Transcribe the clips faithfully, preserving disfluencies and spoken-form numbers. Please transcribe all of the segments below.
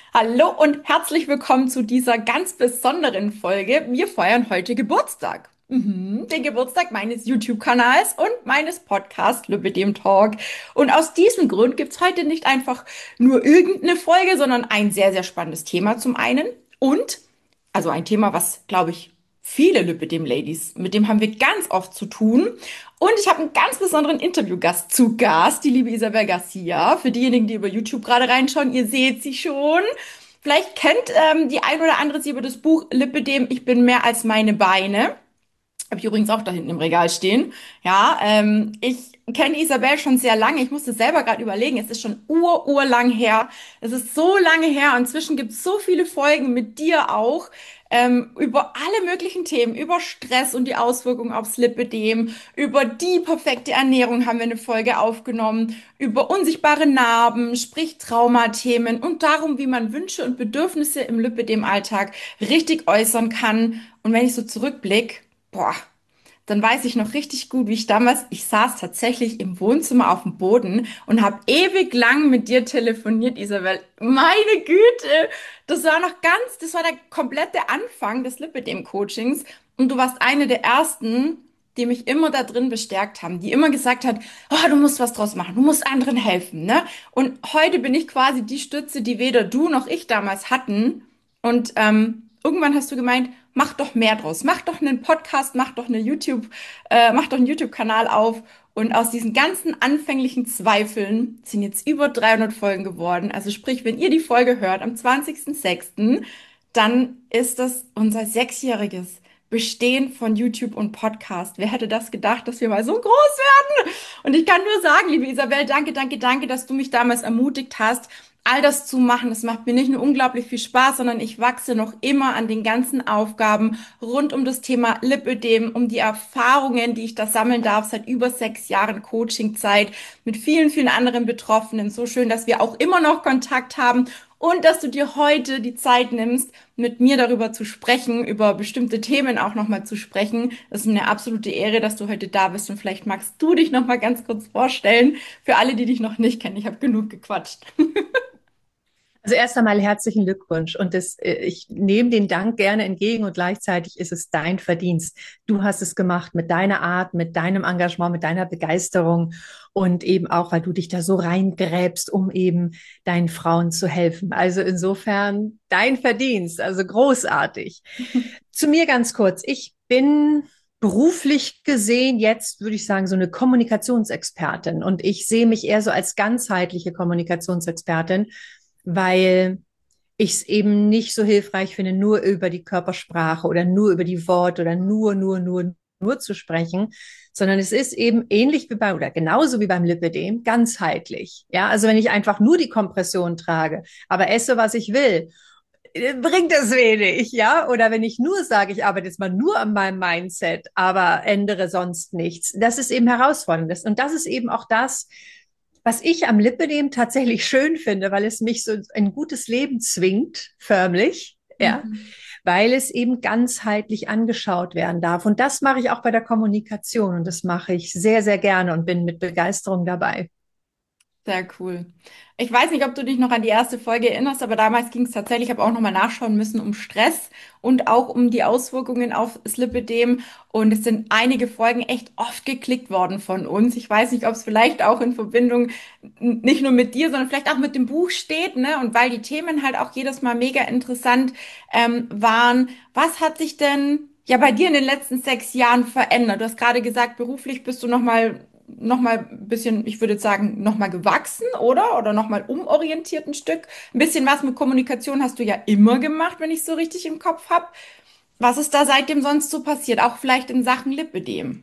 Hallo und herzlich willkommen zu dieser ganz besonderen Folge. Wir feiern heute Geburtstag. Mhm, den Geburtstag meines YouTube-Kanals und meines Podcasts Lübbedem Talk. Und aus diesem Grund gibt's heute nicht einfach nur irgendeine Folge, sondern ein sehr, sehr spannendes Thema zum einen. Und, also ein Thema, was, glaube ich, viele Lübbedem-Ladies, mit dem haben wir ganz oft zu tun. Und ich habe einen ganz besonderen Interviewgast zu Gast, die liebe Isabel Garcia. Für diejenigen, die über YouTube gerade reinschauen, ihr seht sie schon. Vielleicht kennt ähm, die ein oder andere sie über das Buch Lipidem, Ich bin mehr als meine Beine. Habe ich übrigens auch da hinten im Regal stehen. Ja, ähm, ich kenne Isabel schon sehr lange. Ich musste selber gerade überlegen, es ist schon ur, urlang her. Es ist so lange her. Inzwischen gibt es so viele Folgen mit dir auch. Ähm, über alle möglichen Themen, über Stress und die Auswirkungen aufs Lipidem, über die perfekte Ernährung haben wir eine Folge aufgenommen, über unsichtbare Narben, sprich Traumathemen und darum, wie man Wünsche und Bedürfnisse im Lipidem-Alltag richtig äußern kann. Und wenn ich so zurückblicke, boah, dann weiß ich noch richtig gut, wie ich damals, ich saß tatsächlich im Wohnzimmer auf dem Boden und habe ewig lang mit dir telefoniert, Isabel. Meine Güte, das war noch ganz, das war der komplette Anfang des Lipidem-Coachings und du warst eine der ersten, die mich immer da drin bestärkt haben, die immer gesagt hat, oh, du musst was draus machen, du musst anderen helfen, ne? Und heute bin ich quasi die Stütze, die weder du noch ich damals hatten. Und ähm, irgendwann hast du gemeint, mach doch mehr draus, mach doch einen Podcast, mach doch eine YouTube, äh, mach doch einen YouTube-Kanal auf. Und aus diesen ganzen anfänglichen Zweifeln sind jetzt über dreihundert Folgen geworden. Also sprich, wenn ihr die Folge hört am zwanzigsten sechsten, dann ist das unser sechsjähriges Bestehen von YouTube und Podcast. Wer hätte das gedacht, dass wir mal so groß werden? Und ich kann nur sagen, liebe Isabel, danke, danke, danke, dass du mich damals ermutigt hast, all das zu machen. Es macht mir nicht nur unglaublich viel Spaß, sondern ich wachse noch immer an den ganzen Aufgaben rund um das Thema Lipödem, um die Erfahrungen, die ich da sammeln darf seit über sechs Jahren Coachingzeit mit vielen, vielen anderen Betroffenen. So schön, dass wir auch immer noch Kontakt haben und dass du dir heute die Zeit nimmst, mit mir darüber zu sprechen, über bestimmte Themen auch nochmal zu sprechen. Es ist mir eine absolute Ehre, dass du heute da bist und vielleicht magst du dich nochmal ganz kurz vorstellen für alle, die dich noch nicht kennen. Ich habe genug gequatscht. Also erst einmal herzlichen Glückwunsch und das, äh, ich nehme den Dank gerne entgegen und gleichzeitig ist es dein Verdienst. Du hast es gemacht mit deiner Art, mit deinem Engagement, mit deiner Begeisterung und eben auch, weil du dich da so reingräbst, um eben deinen Frauen zu helfen. Also insofern dein Verdienst, also großartig. Zu mir ganz kurz. Ich bin beruflich gesehen jetzt, würde ich sagen, so eine Kommunikationsexpertin und ich sehe mich eher so als ganzheitliche Kommunikationsexpertin, weil ich es eben nicht so hilfreich finde, nur über die Körpersprache oder nur über die Worte oder nur, nur, nur, nur zu sprechen, sondern es ist eben ähnlich wie bei oder genauso wie beim Lipödem ganzheitlich. Ja, also wenn ich einfach nur die Kompression trage, aber esse, was ich will, äh, bringt es wenig, ja? Oder wenn ich nur sage, ich arbeite jetzt mal nur an meinem Mindset, aber ändere sonst nichts. Das ist eben herausfordernd. Und das ist eben auch das, was ich am Lipidem tatsächlich schön finde, weil es mich so ein gutes Leben zwingt, förmlich, ja, Mhm. weil es eben ganzheitlich angeschaut werden darf. Und das mache ich auch bei der Kommunikation und das mache ich sehr, sehr gerne und bin mit Begeisterung dabei. Sehr cool. Ich weiß nicht, ob du dich noch an die erste Folge erinnerst, aber damals ging es tatsächlich, ich habe auch nochmal nachschauen müssen, um Stress und auch um die Auswirkungen auf Lipidem. Und es sind einige Folgen echt oft geklickt worden von uns. Ich weiß nicht, ob es vielleicht auch in Verbindung n- nicht nur mit dir, sondern vielleicht auch mit dem Buch steht, ne? Und weil die Themen halt auch jedes Mal mega interessant ähm, waren. Was hat sich denn ja bei dir in den letzten sechs Jahren verändert? Du hast gerade gesagt, beruflich bist du nochmal noch mal ein bisschen, ich würde jetzt sagen, noch mal gewachsen, oder? Oder noch mal umorientiert ein Stück. Ein bisschen was mit Kommunikation hast du ja immer gemacht, wenn ich so richtig im Kopf habe. Was ist da seitdem sonst so passiert? Auch vielleicht in Sachen Lipödem.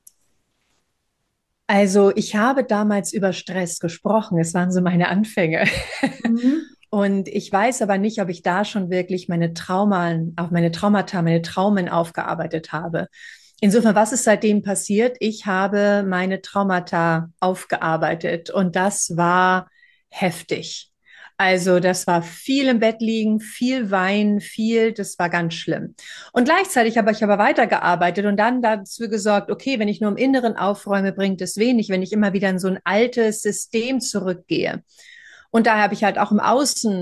Also ich habe damals über Stress gesprochen. Es waren so meine Anfänge. Mhm. Und ich weiß aber nicht, ob ich da schon wirklich meine Traumen, auch meine Traumata, meine Traumen aufgearbeitet habe. Insofern, was ist seitdem passiert? Ich habe meine Traumata aufgearbeitet und das war heftig. Also das war viel im Bett liegen, viel weinen, viel, das war ganz schlimm. Und gleichzeitig habe ich aber weitergearbeitet und dann dazu gesorgt, okay, wenn ich nur im Inneren aufräume, bringt es wenig, wenn ich immer wieder in so ein altes System zurückgehe. Und da habe ich halt auch im Außen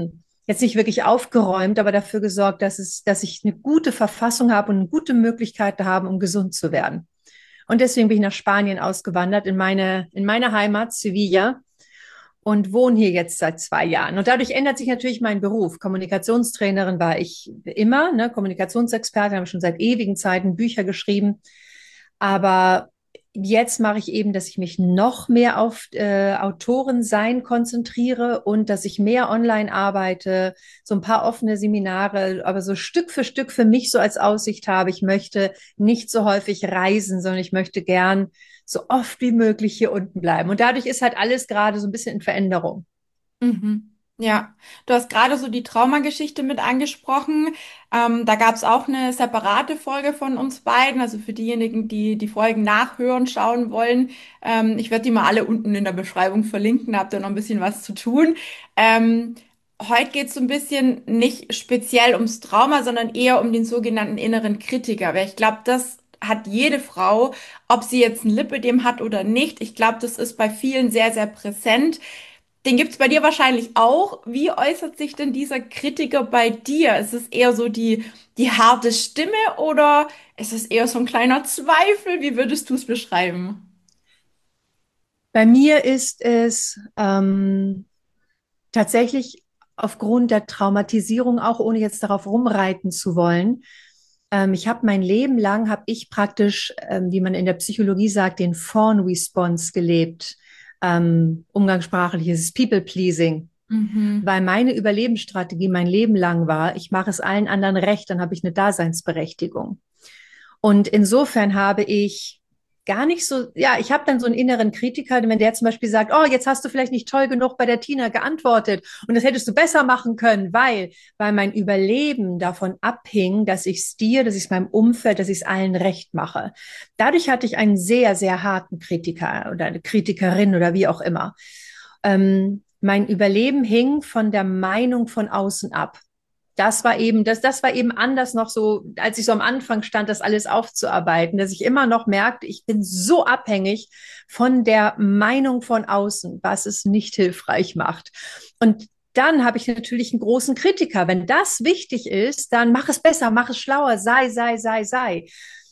jetzt nicht wirklich aufgeräumt, aber dafür gesorgt, dass es, dass ich eine gute Verfassung habe und eine gute Möglichkeit habe, um gesund zu werden. Und deswegen bin ich nach Spanien ausgewandert, in meine, in meine Heimat, Sevilla, und wohne hier jetzt seit zwei Jahren. Und dadurch ändert sich natürlich mein Beruf. Kommunikationstrainerin war ich immer, ne, Kommunikationsexpertin, habe schon seit ewigen Zeiten Bücher geschrieben. Aber jetzt mache ich eben, dass ich mich noch mehr auf äh, Autoren sein konzentriere und dass ich mehr online arbeite, so ein paar offene Seminare, aber so Stück für Stück für mich so als Aussicht habe, ich möchte nicht so häufig reisen, sondern ich möchte gern so oft wie möglich hier unten bleiben. Und dadurch ist halt alles gerade so ein bisschen in Veränderung. Mhm. Ja, du hast gerade so die Traumageschichte mit angesprochen. Ähm, da gab es auch eine separate Folge von uns beiden. Also für diejenigen, die die Folgen nachhören, schauen wollen. Ähm, ich werde die mal alle unten in der Beschreibung verlinken. Da habt ihr noch ein bisschen was zu tun. Ähm, Heute geht es so ein bisschen nicht speziell ums Trauma, sondern eher um den sogenannten inneren Kritiker. Weil ich glaube, das hat jede Frau, ob sie jetzt ein Lipödem hat oder nicht. Ich glaube, das ist bei vielen sehr, sehr präsent. Den gibt's bei dir wahrscheinlich auch. Wie äußert sich denn dieser Kritiker bei dir? Ist es eher so die, die harte Stimme oder ist es eher so ein kleiner Zweifel? Wie würdest du es beschreiben? Bei mir ist es ähm, tatsächlich aufgrund der Traumatisierung, auch ohne jetzt darauf rumreiten zu wollen. Ähm, ich habe mein Leben lang, habe ich praktisch, ähm, wie man in der Psychologie sagt, den Fawn-Response gelebt. Ähm, umgangssprachlich ist es People-Pleasing. Mhm. Weil meine Überlebensstrategie mein Leben lang war, ich mache es allen anderen recht, dann habe ich eine Daseinsberechtigung. Und insofern habe ich gar nicht so, ja, ich habe dann so einen inneren Kritiker, wenn der zum Beispiel sagt, oh, jetzt hast du vielleicht nicht toll genug bei der Tina geantwortet und das hättest du besser machen können, weil, weil mein Überleben davon abhing, dass ich es dir, dass ich es meinem Umfeld, dass ich es allen recht mache. Dadurch hatte ich einen sehr, sehr harten Kritiker oder eine Kritikerin oder wie auch immer. Ähm, mein Überleben hing von der Meinung von außen ab. Das war eben, das, das war eben anders noch so, als ich so am Anfang stand, das alles aufzuarbeiten, dass ich immer noch merkte, ich bin so abhängig von der Meinung von außen, was es nicht hilfreich macht. Und dann habe ich natürlich einen großen Kritiker. Wenn das wichtig ist, dann mach es besser, mach es schlauer, sei, sei, sei, sei.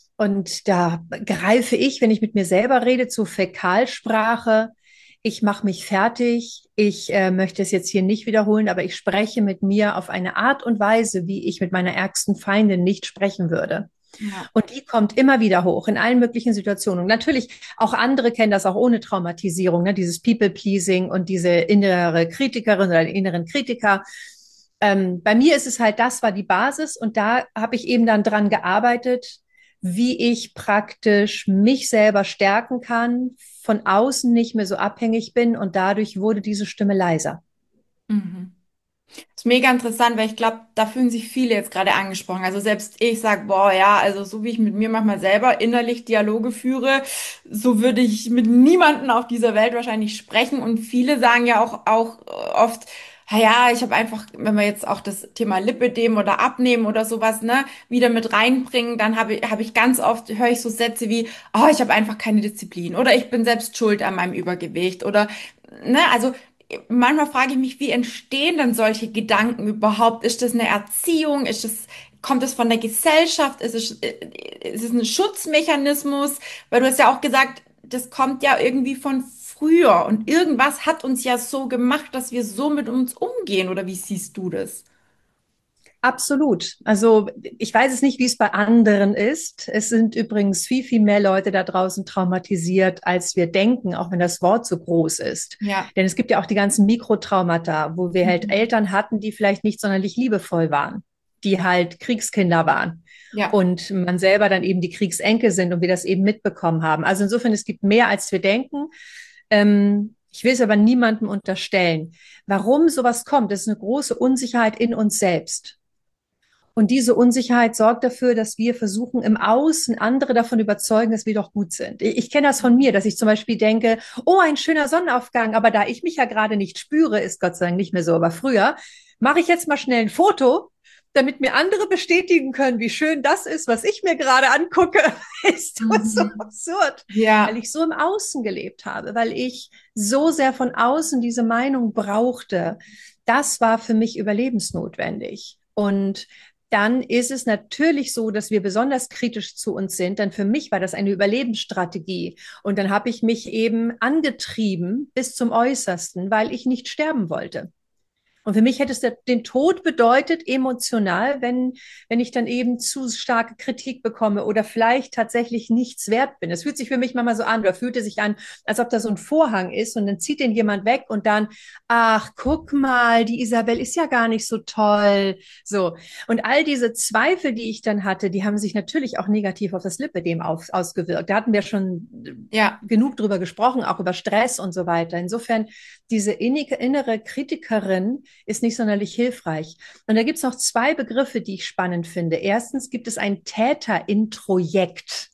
Und da greife ich, wenn ich mit mir selber rede, zur Fäkalsprache. Ich mache mich fertig. Ich äh, möchte es jetzt hier nicht wiederholen, aber ich spreche mit mir auf eine Art und Weise, wie ich mit meiner ärgsten Feindin nicht sprechen würde. Ja. Und die kommt immer wieder hoch in allen möglichen Situationen. Und natürlich, auch andere kennen das auch ohne Traumatisierung, ne? Dieses People-Pleasing und diese innere Kritikerin oder den inneren Kritiker. Ähm, bei mir ist es halt, das war die Basis und da habe ich eben dann dran gearbeitet, wie ich praktisch mich selber stärken kann, von außen nicht mehr so abhängig bin und dadurch wurde diese Stimme leiser. Mhm. Ist mega interessant, weil ich glaube, da fühlen sich viele jetzt gerade angesprochen. Also selbst ich sag, boah, ja, also so wie ich mit mir manchmal selber innerlich Dialoge führe, so würde ich mit niemandem auf dieser Welt wahrscheinlich sprechen. Und viele sagen ja auch, auch äh, oft, "Ah ja, ich habe einfach, wenn wir jetzt auch das Thema Lipödem oder Abnehmen oder sowas, ne, wieder mit reinbringen, dann habe ich, habe ich ganz oft, höre ich so Sätze wie, oh, ich habe einfach keine Disziplin oder ich bin selbst schuld an meinem Übergewicht oder, ne, also manchmal frage ich mich, wie entstehen denn solche Gedanken überhaupt? Ist das eine Erziehung? Ist es, kommt es von der Gesellschaft? Ist es, äh, ist es ein Schutzmechanismus? Weil du hast ja auch gesagt, das kommt ja irgendwie von früher und irgendwas hat uns ja so gemacht, dass wir so mit uns umgehen. Oder wie siehst du das? Absolut. Also ich weiß es nicht, wie es bei anderen ist. Es sind übrigens viel, viel mehr Leute da draußen traumatisiert, als wir denken, auch wenn das Wort so groß ist. Ja. Denn es gibt ja auch die ganzen Mikrotraumata, wo wir halt Mhm. Eltern hatten, die vielleicht nicht sonderlich liebevoll waren, die halt Kriegskinder waren. Ja. Und man selber dann eben die Kriegsenkel sind und wir das eben mitbekommen haben. Also insofern, es gibt mehr, als wir denken. Ähm, ich will es aber niemandem unterstellen. Warum sowas kommt, das ist eine große Unsicherheit in uns selbst. Und diese Unsicherheit sorgt dafür, dass wir versuchen, im Außen andere davon überzeugen, dass wir doch gut sind. Ich, ich kenne das von mir, dass ich zum Beispiel denke, oh, ein schöner Sonnenaufgang, aber da ich mich ja gerade nicht spüre, ist Gott sei Dank nicht mehr so, aber früher, mache ich jetzt mal schnell ein Foto, damit mir andere bestätigen können, wie schön das ist, was ich mir gerade angucke. Ist das so Mhm. absurd, weil Ja. ich so im Außen gelebt habe, weil ich so sehr von außen diese Meinung brauchte. Das war für mich überlebensnotwendig. Und dann ist es natürlich so, dass wir besonders kritisch zu uns sind. Denn für mich war das eine Überlebensstrategie. Und dann habe ich mich eben angetrieben bis zum Äußersten, weil ich nicht sterben wollte. Und für mich hätte es den Tod bedeutet, emotional, wenn, wenn ich dann eben zu starke Kritik bekomme oder vielleicht tatsächlich nichts wert bin. Es fühlt sich für mich manchmal so an, oder fühlte sich an, als ob da so ein Vorhang ist und dann zieht den jemand weg und dann, ach, guck mal, die Isabel ist ja gar nicht so toll. So. Und all diese Zweifel, die ich dann hatte, die haben sich natürlich auch negativ auf das Lipödem auf, ausgewirkt. Da hatten wir schon Ja. genug drüber gesprochen, auch über Stress und so weiter. Insofern, diese innere Kritikerin ist nicht sonderlich hilfreich. Und da gibt es noch zwei Begriffe, die ich spannend finde. Erstens gibt es ein Täterintrojekt.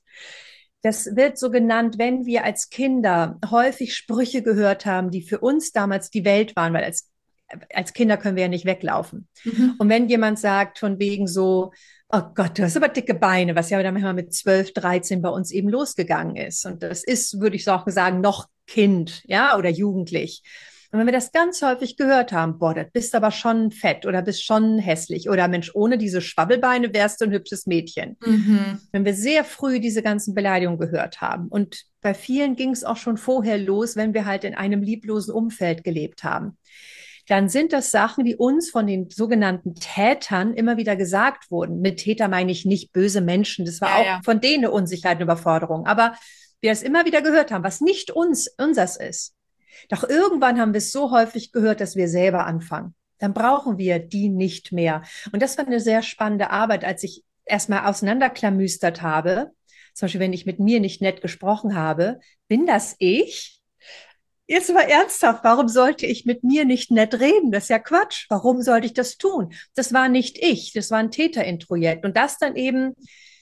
Das wird so genannt, wenn wir als Kinder häufig Sprüche gehört haben, die für uns damals die Welt waren, weil als, als Kinder können wir ja nicht weglaufen. Mhm. Und wenn jemand sagt von wegen so, oh Gott, du hast aber dicke Beine, was ja dann manchmal mit zwölf, dreizehn bei uns eben losgegangen ist. Und das ist, würde ich auch sagen, noch Kind, ja, oder jugendlich. Und wenn wir das ganz häufig gehört haben, boah, das bist aber schon fett oder bist schon hässlich oder Mensch, ohne diese Schwabbelbeine wärst du ein hübsches Mädchen. Mhm. Wenn wir sehr früh diese ganzen Beleidigungen gehört haben. Und bei vielen ging es auch schon vorher los, wenn wir halt in einem lieblosen Umfeld gelebt haben. Dann sind das Sachen, die uns von den sogenannten Tätern immer wieder gesagt wurden. Mit Täter meine ich nicht böse Menschen. Das war Ja, auch ja. von denen eine Unsicherheit, eine Überforderung. Aber wir es immer wieder gehört haben, was nicht uns, unsers ist. Doch irgendwann haben wir es so häufig gehört, dass wir selber anfangen. Dann brauchen wir die nicht mehr. Und das war eine sehr spannende Arbeit, als ich erstmal auseinanderklamüstert habe. Zum Beispiel, wenn ich mit mir nicht nett gesprochen habe, bin das ich? Jetzt mal ernsthaft, warum sollte ich mit mir nicht nett reden? Das ist ja Quatsch. Warum sollte ich das tun? Das war nicht ich, das war ein Täterintrojekt. Und das dann eben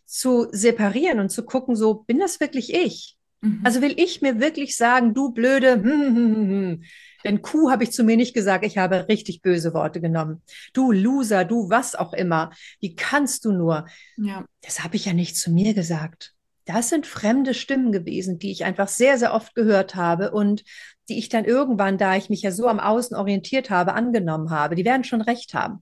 zu separieren und zu gucken, so, bin das wirklich ich? Mhm. Also will ich mir wirklich sagen, du blöde, hm, hm, hm, hm. hm. Denn Kuh habe ich zu mir nicht gesagt, ich habe richtig böse Worte genommen. Du Loser, du was auch immer. Wie kannst du nur? Ja. Das habe ich ja nicht zu mir gesagt. Das sind fremde Stimmen gewesen, die ich einfach sehr, sehr oft gehört habe und die ich dann irgendwann, da ich mich ja so am Außen orientiert habe, angenommen habe. Die werden schon recht haben.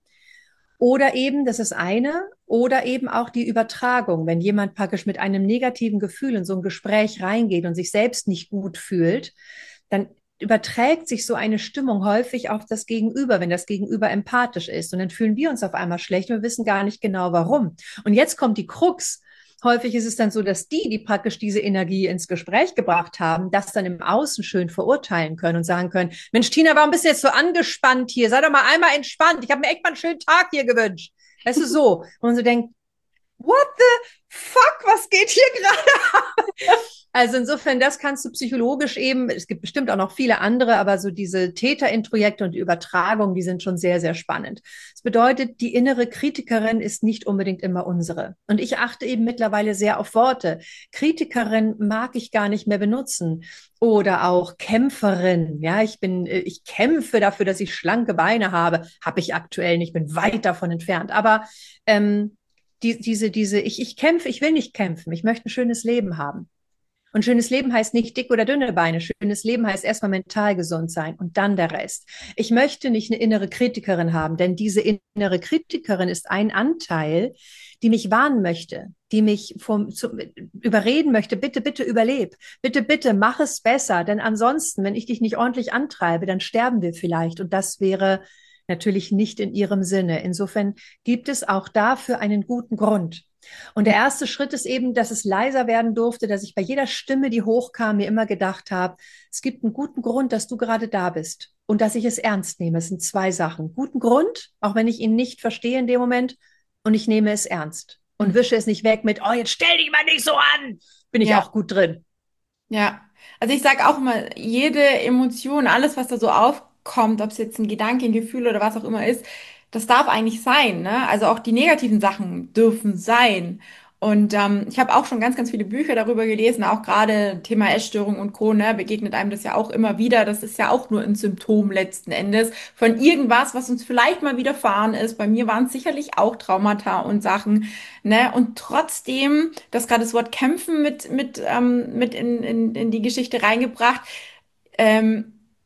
Oder eben, das ist eine, oder eben auch die Übertragung. Wenn jemand praktisch mit einem negativen Gefühl in so ein Gespräch reingeht und sich selbst nicht gut fühlt, dann überträgt sich so eine Stimmung häufig auf das Gegenüber, wenn das Gegenüber empathisch ist. Und dann fühlen wir uns auf einmal schlecht und wir wissen gar nicht genau warum. Und jetzt kommt die Krux. Häufig ist es dann so, dass die, die praktisch diese Energie ins Gespräch gebracht haben, das dann im Außen schön verurteilen können und sagen können, Mensch, Tina, warum bist du jetzt so angespannt hier? Sei doch mal einmal entspannt. Ich habe mir echt mal einen schönen Tag hier gewünscht. Weißt du, so. Und man so denkt, what the fuck, was geht hier gerade? Also insofern, das kannst du psychologisch eben, es gibt bestimmt auch noch viele andere, aber so diese Täterintrojekte und die Übertragung, die sind schon sehr, sehr spannend. Das bedeutet, die innere Kritikerin ist nicht unbedingt immer unsere. Und ich achte eben mittlerweile sehr auf Worte. Kritikerin mag ich gar nicht mehr benutzen. Oder auch Kämpferin. Ja, ich bin, ich kämpfe dafür, dass ich schlanke Beine habe. Habe ich aktuell nicht, bin weit davon entfernt. Aber ähm, die, diese, diese, ich, ich kämpfe, ich will nicht kämpfen. Ich möchte ein schönes Leben haben. Und schönes Leben heißt nicht dick oder dünne Beine. Schönes Leben heißt erstmal mental gesund sein und dann der Rest. Ich möchte nicht eine innere Kritikerin haben, denn diese innere Kritikerin ist ein Anteil, die mich warnen möchte, die mich vom, zu, überreden möchte, bitte, bitte überleb, bitte, bitte mach es besser, denn ansonsten, wenn ich dich nicht ordentlich antreibe, dann sterben wir vielleicht und das wäre natürlich nicht in ihrem Sinne. Insofern gibt es auch dafür einen guten Grund. Und der erste Schritt ist eben, dass es leiser werden durfte, dass ich bei jeder Stimme, die hochkam, mir immer gedacht habe, es gibt einen guten Grund, dass du gerade da bist und dass ich es ernst nehme. Es sind zwei Sachen. Guten Grund, auch wenn ich ihn nicht verstehe in dem Moment, und ich nehme es ernst und wische es nicht weg mit, oh, jetzt stell dich mal nicht so an. Bin ich Ja. auch gut drin. Ja. Also ich sage auch immer, jede Emotion, alles, was da so aufkommt, ob es jetzt ein Gedanke, ein Gefühl oder was auch immer ist, das darf eigentlich sein, ne? Also auch die negativen Sachen dürfen sein. Und ähm, ich habe auch schon ganz, ganz viele Bücher darüber gelesen, auch gerade Thema Essstörung und Co., ne, begegnet einem das ja auch immer wieder. Das ist ja auch nur ein Symptom letzten Endes von irgendwas, was uns vielleicht mal widerfahren ist. Bei mir waren es sicherlich auch Traumata und Sachen, ne? Und trotzdem, das gerade das Wort kämpfen mit, mit, ähm, mit in, in, in die Geschichte reingebracht, ähm,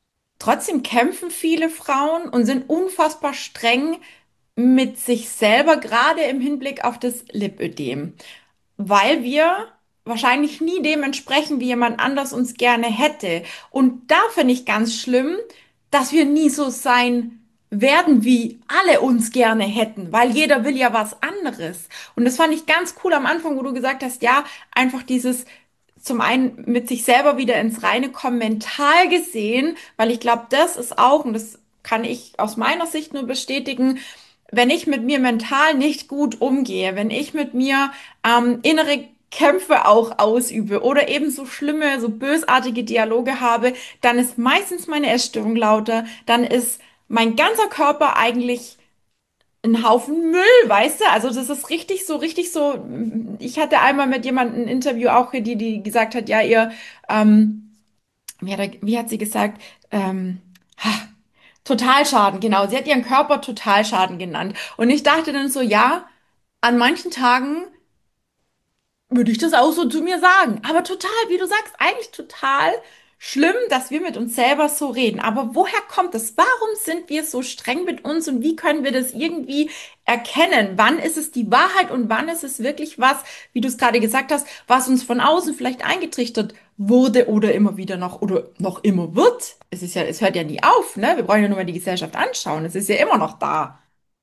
trotzdem kämpfen viele Frauen und sind unfassbar streng mit sich selber, gerade im Hinblick auf das Lipödem, weil wir wahrscheinlich nie dem entsprechen, wie jemand anders uns gerne hätte. Und da finde ich ganz schlimm, dass wir nie so sein werden, wie alle uns gerne hätten, weil jeder will ja was anderes. Und das fand ich ganz cool am Anfang, wo du gesagt hast, ja, einfach dieses zum einen mit sich selber wieder ins Reine kommen, mental gesehen, weil ich glaube, das ist auch, und das kann ich aus meiner Sicht nur bestätigen, wenn ich mit mir mental nicht gut umgehe, wenn ich mit mir ähm, innere Kämpfe auch ausübe oder eben so schlimme, so bösartige Dialoge habe, dann ist meistens meine Essstörung lauter, dann ist mein ganzer Körper eigentlich ein Haufen Müll, weißt du? Also das ist richtig so, richtig so. Ich hatte einmal mit jemandem ein Interview auch, die, die gesagt hat, ja, ihr, ähm, wie hat, er, wie hat sie gesagt, ähm, ha, Totalschaden, genau. Sie hat ihren Körper Totalschaden genannt. Und ich dachte dann so, ja, an manchen Tagen würde ich das auch so zu mir sagen. Aber total, wie du sagst, eigentlich total schlimm, dass wir mit uns selber so reden. Aber woher kommt es? Warum sind wir so streng mit uns und wie können wir das irgendwie erkennen? Wann ist es die Wahrheit und wann ist es wirklich was, wie du es gerade gesagt hast, was uns von außen vielleicht eingetrichtert wurde oder immer wieder noch oder noch immer wird? Es ist ja, es hört ja nie auf, ne? Wir brauchen ja nur mal die Gesellschaft anschauen. Es ist ja immer noch da.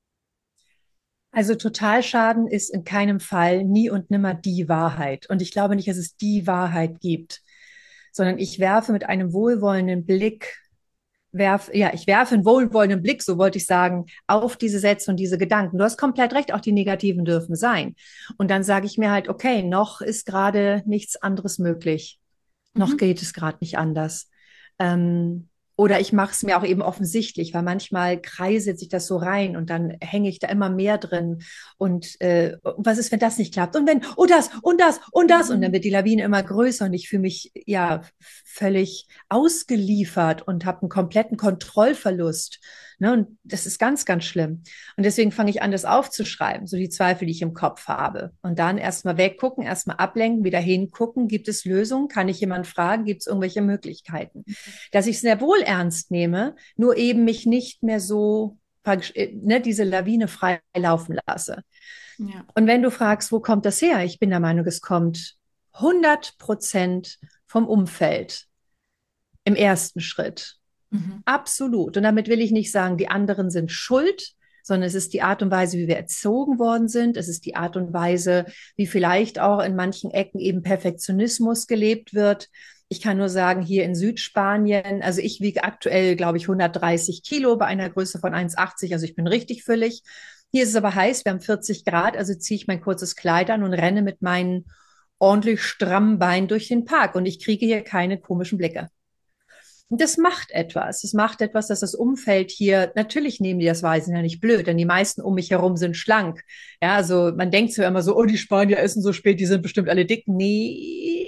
Also Totalschaden ist in keinem Fall nie und nimmer die Wahrheit. Und ich glaube nicht, dass es die Wahrheit gibt, sondern ich werfe mit einem wohlwollenden Blick, werf, ja, ich werfe einen wohlwollenden Blick, so wollte ich sagen, auf diese Sätze und diese Gedanken. Du hast komplett recht, auch die negativen dürfen sein. Und dann sage ich mir halt, okay, noch ist gerade nichts anderes möglich. Noch Mhm. geht es gerade nicht anders. Ähm, oder ich mache es mir auch eben offensichtlich, weil manchmal kreiselt sich das so rein und dann hänge ich da immer mehr drin. Und äh, was ist, wenn das nicht klappt? Und wenn, oh das, und das, und das. Und dann Mhm. wird die Lawine immer größer und ich fühle mich ja völlig ausgeliefert und habe einen kompletten Kontrollverlust. Ne? Und das ist ganz, ganz schlimm. Und deswegen fange ich an, das aufzuschreiben, so die Zweifel, die ich im Kopf habe. Und dann erstmal weggucken, erstmal ablenken, wieder hingucken. Gibt es Lösungen? Kann ich jemanden fragen? Gibt es irgendwelche Möglichkeiten? Dass ich es sehr wohl ernst nehme, nur eben mich nicht mehr so, ne, diese Lawine frei laufen lasse. Ja. Und wenn du fragst, wo kommt das her? Ich bin der Meinung, es kommt hundert Prozent vom Umfeld im ersten Schritt. Mhm. Absolut. Und damit will ich nicht sagen, die anderen sind schuld, sondern es ist die Art und Weise, wie wir erzogen worden sind. Es ist die Art und Weise, wie vielleicht auch in manchen Ecken eben Perfektionismus gelebt wird. Ich kann nur sagen, hier in Südspanien, also ich wiege aktuell, glaube ich, hundertdreißig Kilo bei einer Größe von eins Komma achtzig, also ich bin richtig füllig. Hier ist es aber heiß, wir haben vierzig Grad, also ziehe ich mein kurzes Kleid an und renne mit meinen ordentlich strammen Beinen durch den Park und ich kriege hier keine komischen Blicke. Und das macht etwas. Es macht etwas, dass das Umfeld hier, natürlich nehmen die das wahr, die sind ja nicht blöd, denn die meisten um mich herum sind schlank. Ja, also man denkt so immer so, oh, die Spanier essen so spät, die sind bestimmt alle dick. Nee,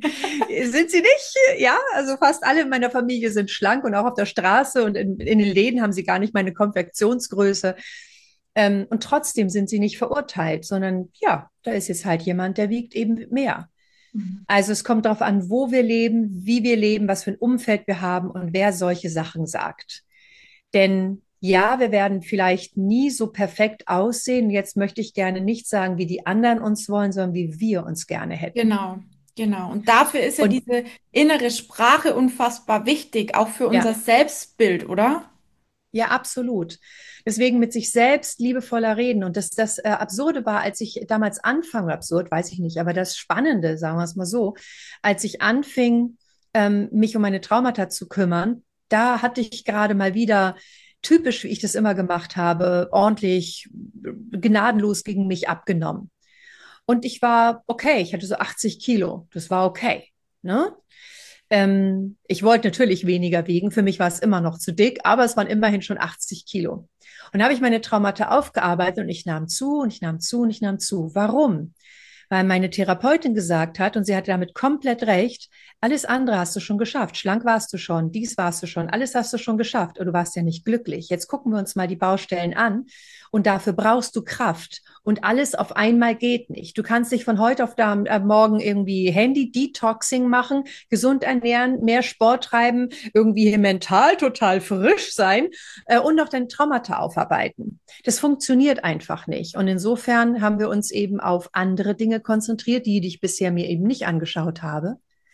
sind sie nicht? Ja, also fast alle in meiner Familie sind schlank und auch auf der Straße und in, in den Läden haben sie gar nicht meine Konfektionsgröße. Ähm, und trotzdem sind sie nicht verurteilt, sondern ja, da ist jetzt halt jemand, der wiegt eben mehr. Mhm. Also es kommt darauf an, wo wir leben, wie wir leben, was für ein Umfeld wir haben und wer solche Sachen sagt. Denn ja, wir werden vielleicht nie so perfekt aussehen. Jetzt möchte ich gerne nicht sagen, wie die anderen uns wollen, sondern wie wir uns gerne hätten. Genau, genau. Und dafür ist ja Und diese innere Sprache unfassbar wichtig, auch für unser ja, Selbstbild, oder? ja, absolut. Deswegen mit sich selbst liebevoller reden. Und das, das äh, Absurde war, als ich damals anfing, absurd, weiß ich nicht, aber das Spannende, sagen wir es mal so, als ich anfing, ähm, mich um meine Traumata zu kümmern, da hatte ich gerade mal wieder, typisch, wie ich das immer gemacht habe, ordentlich gnadenlos gegen mich abgenommen. Und ich war okay, ich hatte so achtzig Kilo, das war okay. Ne? Ähm, ich wollte natürlich weniger wiegen. Für mich war es immer noch zu dick, aber es waren immerhin schon achtzig Kilo. Und da habe ich meine Traumata aufgearbeitet und ich nahm zu und ich nahm zu und ich nahm zu. Warum? weil meine Therapeutin gesagt hat, und sie hatte damit komplett recht, alles andere hast du schon geschafft. Schlank warst du schon, dies warst du schon, alles hast du schon geschafft. Und du warst ja nicht glücklich. Jetzt gucken wir uns mal die Baustellen an. Und dafür brauchst du Kraft. Und alles auf einmal geht nicht. Du kannst dich von heute auf da, äh, morgen irgendwie Handy-Detoxing machen, gesund ernähren, mehr Sport treiben, irgendwie mental total frisch sein äh, und noch deine Traumata aufarbeiten. Das funktioniert einfach nicht. Und insofern haben wir uns eben auf andere Dinge konzentriert, die, die ich bisher mir eben nicht angeschaut habe.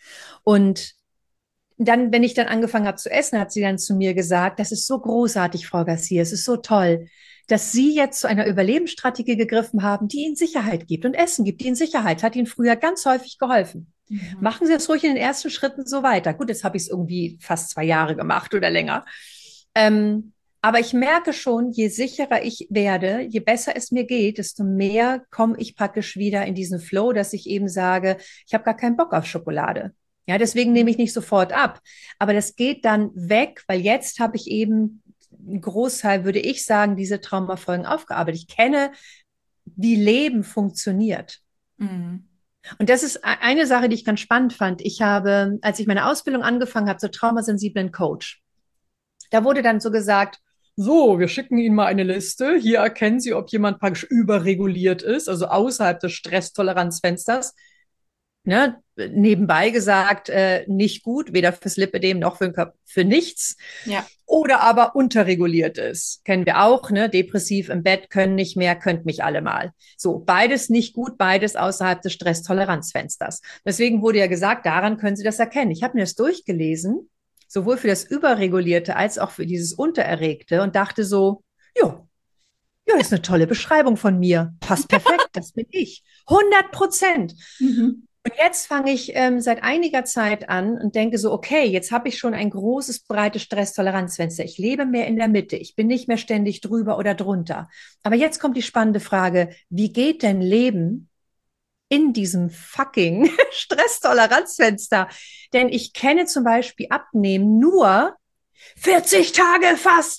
Und dann, wenn ich dann angefangen habe zu essen, hat sie dann zu mir gesagt, das ist so großartig, Frau Garcia, es ist so toll, dass Sie jetzt zu einer Überlebensstrategie gegriffen haben, die Ihnen Sicherheit gibt und Essen gibt, die Ihnen Sicherheit, hat Ihnen früher ganz häufig geholfen. Mhm. Machen Sie das ruhig in den ersten Schritten so weiter. Gut, jetzt habe ich es irgendwie fast zwei Jahre gemacht oder länger. Ähm, aber ich merke schon, je sicherer ich werde, je besser es mir geht, desto mehr komme ich praktisch wieder in diesen Flow, dass ich eben sage, ich habe gar keinen Bock auf Schokolade. Ja, deswegen nehme ich nicht sofort ab. Aber das geht dann weg, weil jetzt habe ich eben einen Großteil, würde ich sagen, diese Traumafolgen aufgearbeitet. Ich kenne, wie Leben funktioniert. Mhm. Und das ist eine Sache, die ich ganz spannend fand. Ich habe, als ich meine Ausbildung angefangen habe, zur traumasensiblen Coach, da wurde dann so gesagt, so, wir schicken Ihnen mal eine Liste. Hier erkennen Sie, ob jemand praktisch überreguliert ist, also außerhalb des Stresstoleranzfensters. Ne, nebenbei gesagt, äh, nicht gut, weder fürs Lipödem noch für, für nichts. Ja. Oder aber unterreguliert ist. Kennen wir auch, ne? Depressiv im Bett, können nicht mehr, könnt mich alle mal. So, beides nicht gut, beides außerhalb des Stresstoleranzfensters. Deswegen wurde ja gesagt, daran können Sie das erkennen. Ich habe mir das durchgelesen, sowohl für das Überregulierte als auch für dieses Untererregte und dachte so, jo, ja, das ist eine tolle Beschreibung von mir. Passt perfekt, das bin ich. hundert Prozent. Mhm. Und jetzt fange ich ähm, seit einiger Zeit an und denke so, okay, jetzt habe ich schon ein großes, breites Stresstoleranzfenster. Ich lebe mehr in der Mitte. Ich bin nicht mehr ständig drüber oder drunter. Aber jetzt kommt die spannende Frage, wie geht denn Leben in diesem fucking Stresstoleranzfenster? Denn ich kenne zum Beispiel Abnehmen nur vierzig Tage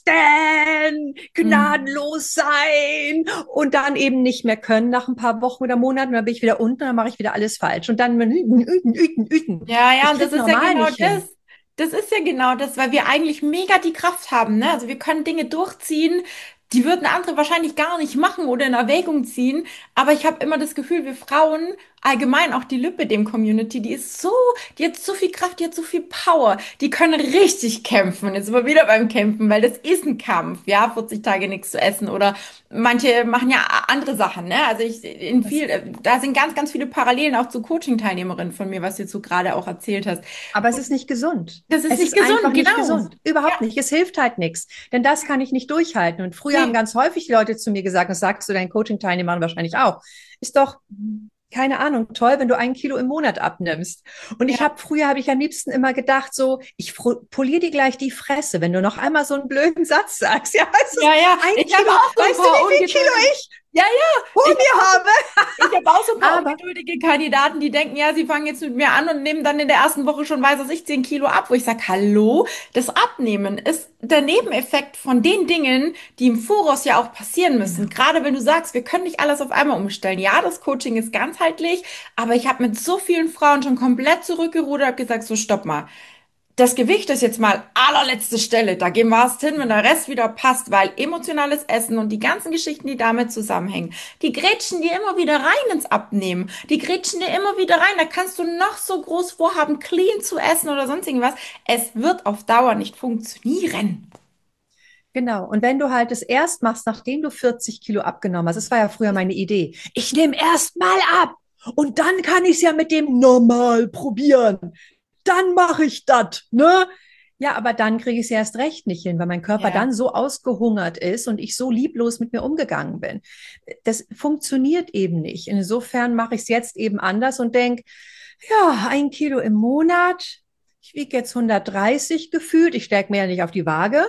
fasten, Mhm. gnadenlos sein und dann eben nicht mehr können nach ein paar Wochen oder Monaten. Dann bin ich wieder unten, dann mache ich wieder alles falsch. Und dann üten, üten, üten, üten. Ja, ja, Ich und das krieg ist ja normal genau nicht hin. das. Das ist ja genau das, weil wir eigentlich mega die Kraft haben, ne? Also wir können Dinge durchziehen, die würden andere wahrscheinlich gar nicht machen oder in Erwägung ziehen. Aber ich habe immer das Gefühl, wir Frauen, allgemein auch die Lipidem-Community, die ist so, die hat so viel Kraft, die hat so viel Power, die können richtig kämpfen. Jetzt sind wir wieder beim Kämpfen, weil das ist ein Kampf, ja, vierzig Tage nichts zu essen oder manche machen ja andere Sachen, ne? Also ich in Das, viel, da sind ganz, ganz viele Parallelen auch zu Coaching-Teilnehmerinnen von mir, was du jetzt so gerade auch erzählt hast. aber es Und ist nicht gesund. das ist Es nicht ist einfach gesund, nicht genau. gesund. Überhaupt nicht. Es hilft halt nichts. Denn das kann ich nicht durchhalten. Und früher haben Nee. ganz häufig die Leute zu mir gesagt, das sagst du deinen Coaching-Teilnehmern wahrscheinlich auch, ist doch, keine Ahnung, toll, wenn du ein Kilo im Monat abnimmst. Und ich Ja. habe früher, habe ich am liebsten immer gedacht, so, ich poliere dir gleich die Fresse, wenn du noch einmal so einen blöden Satz sagst. Ja, es ist Ja, ja, ein ich habe Kilo. auch so ein Weißt du, paar wie viel Kilo ungeduldige. ich Ja, ja, vor ich mir habe? Ich habe auch so ein paar Aber ungeduldige Kandidaten, die denken, ja, sie fangen jetzt mit mir an und nehmen dann in der ersten Woche schon, weiß was ich, zehn Kilo ab, wo ich sage, hallo, das Abnehmen ist der Nebeneffekt von den Dingen, die im Voraus ja auch passieren müssen. genau. Gerade wenn du sagst, wir können nicht alles auf einmal umstellen. Ja, das Coaching ist ganzheitlich, aber ich habe mit so vielen Frauen schon komplett zurückgerudert und gesagt, so stopp mal. Das Gewicht ist jetzt mal allerletzte Stelle. Da gehen wir erst hin, wenn der Rest wieder passt, weil emotionales Essen und die ganzen Geschichten, die damit zusammenhängen, die grätschen dir immer wieder rein ins Abnehmen. Die grätschen dir immer wieder rein. Da kannst du noch so groß vorhaben, clean zu essen oder sonst irgendwas. Es wird auf Dauer nicht funktionieren. Genau. Und wenn du halt es erst machst, nachdem du vierzig Kilo abgenommen hast, das war ja früher meine Idee. Ich nehme erst mal ab und dann kann ich es ja mit dem normal probieren. Dann mache ich das, ne? Ja, aber dann kriege ich es erst recht nicht hin, weil mein Körper Ja. dann so ausgehungert ist und ich so lieblos mit mir umgegangen bin. Das funktioniert eben nicht. Insofern mache ich es jetzt eben anders und denke, ja, ein Kilo im Monat. Ich wiege jetzt hundertdreißig gefühlt. Ich stärke mir ja nicht auf die Waage.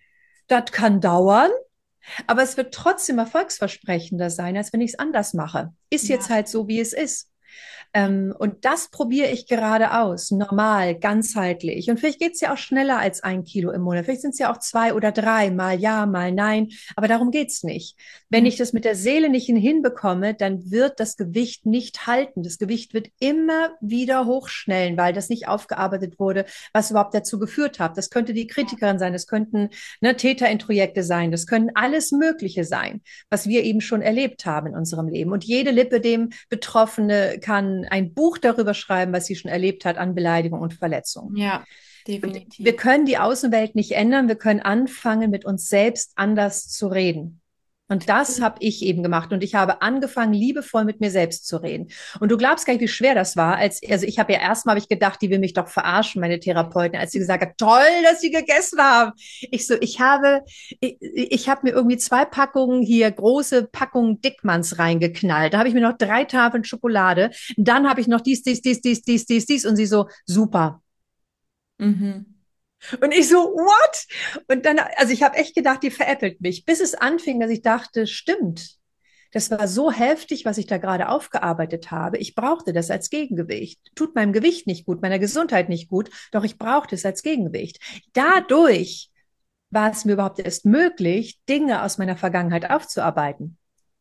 Das kann dauern, aber es wird trotzdem erfolgsversprechender sein, als wenn ich es anders mache. Ist Ja. jetzt halt so, wie es ist. Ähm, und das probiere ich gerade aus, normal, ganzheitlich. Und vielleicht geht es ja auch schneller als ein Kilo im Monat. Vielleicht sind es ja auch zwei oder drei, mal ja, mal nein. Aber darum geht's nicht. Wenn Ja. ich das mit der Seele nicht hinbekomme, dann wird das Gewicht nicht halten. Das Gewicht wird immer wieder hochschnellen, weil das nicht aufgearbeitet wurde, was überhaupt dazu geführt hat. Das könnte die Kritikerin sein, das könnten ne, Täterintrojekte sein, das können alles Mögliche sein, was wir eben schon erlebt haben in unserem Leben. Und jede Lippe dem Betroffene kann ein Buch darüber schreiben, was sie schon erlebt hat an Beleidigung und Verletzung. Ja, Und wir definitiv. können die Außenwelt nicht ändern, wir können anfangen, mit uns selbst anders zu reden. Und das habe ich eben gemacht. Und ich habe angefangen, liebevoll mit mir selbst zu reden. Und du glaubst gar nicht, wie schwer das war. Als, also ich habe ja erstmal habe ich gedacht, die will mich doch verarschen, meine Therapeutin, als sie gesagt hat, toll, dass sie gegessen haben. Ich so, ich habe, ich, ich habe mir irgendwie zwei Packungen hier, große Packungen Dickmanns reingeknallt. Da habe ich mir noch drei Tafeln Schokolade. Dann habe ich noch dies, dies, dies, dies, dies, dies, dies. Und sie so, super. Mhm. Und ich so, what? Und dann, also ich habe echt gedacht, die veräppelt mich, bis es anfing, dass ich dachte, stimmt. Das war so heftig, was ich da gerade aufgearbeitet habe. Ich brauchte das als Gegengewicht. Tut meinem Gewicht nicht gut, meiner Gesundheit nicht gut, doch ich brauchte es als Gegengewicht. Dadurch war es mir überhaupt erst möglich, Dinge aus meiner Vergangenheit aufzuarbeiten.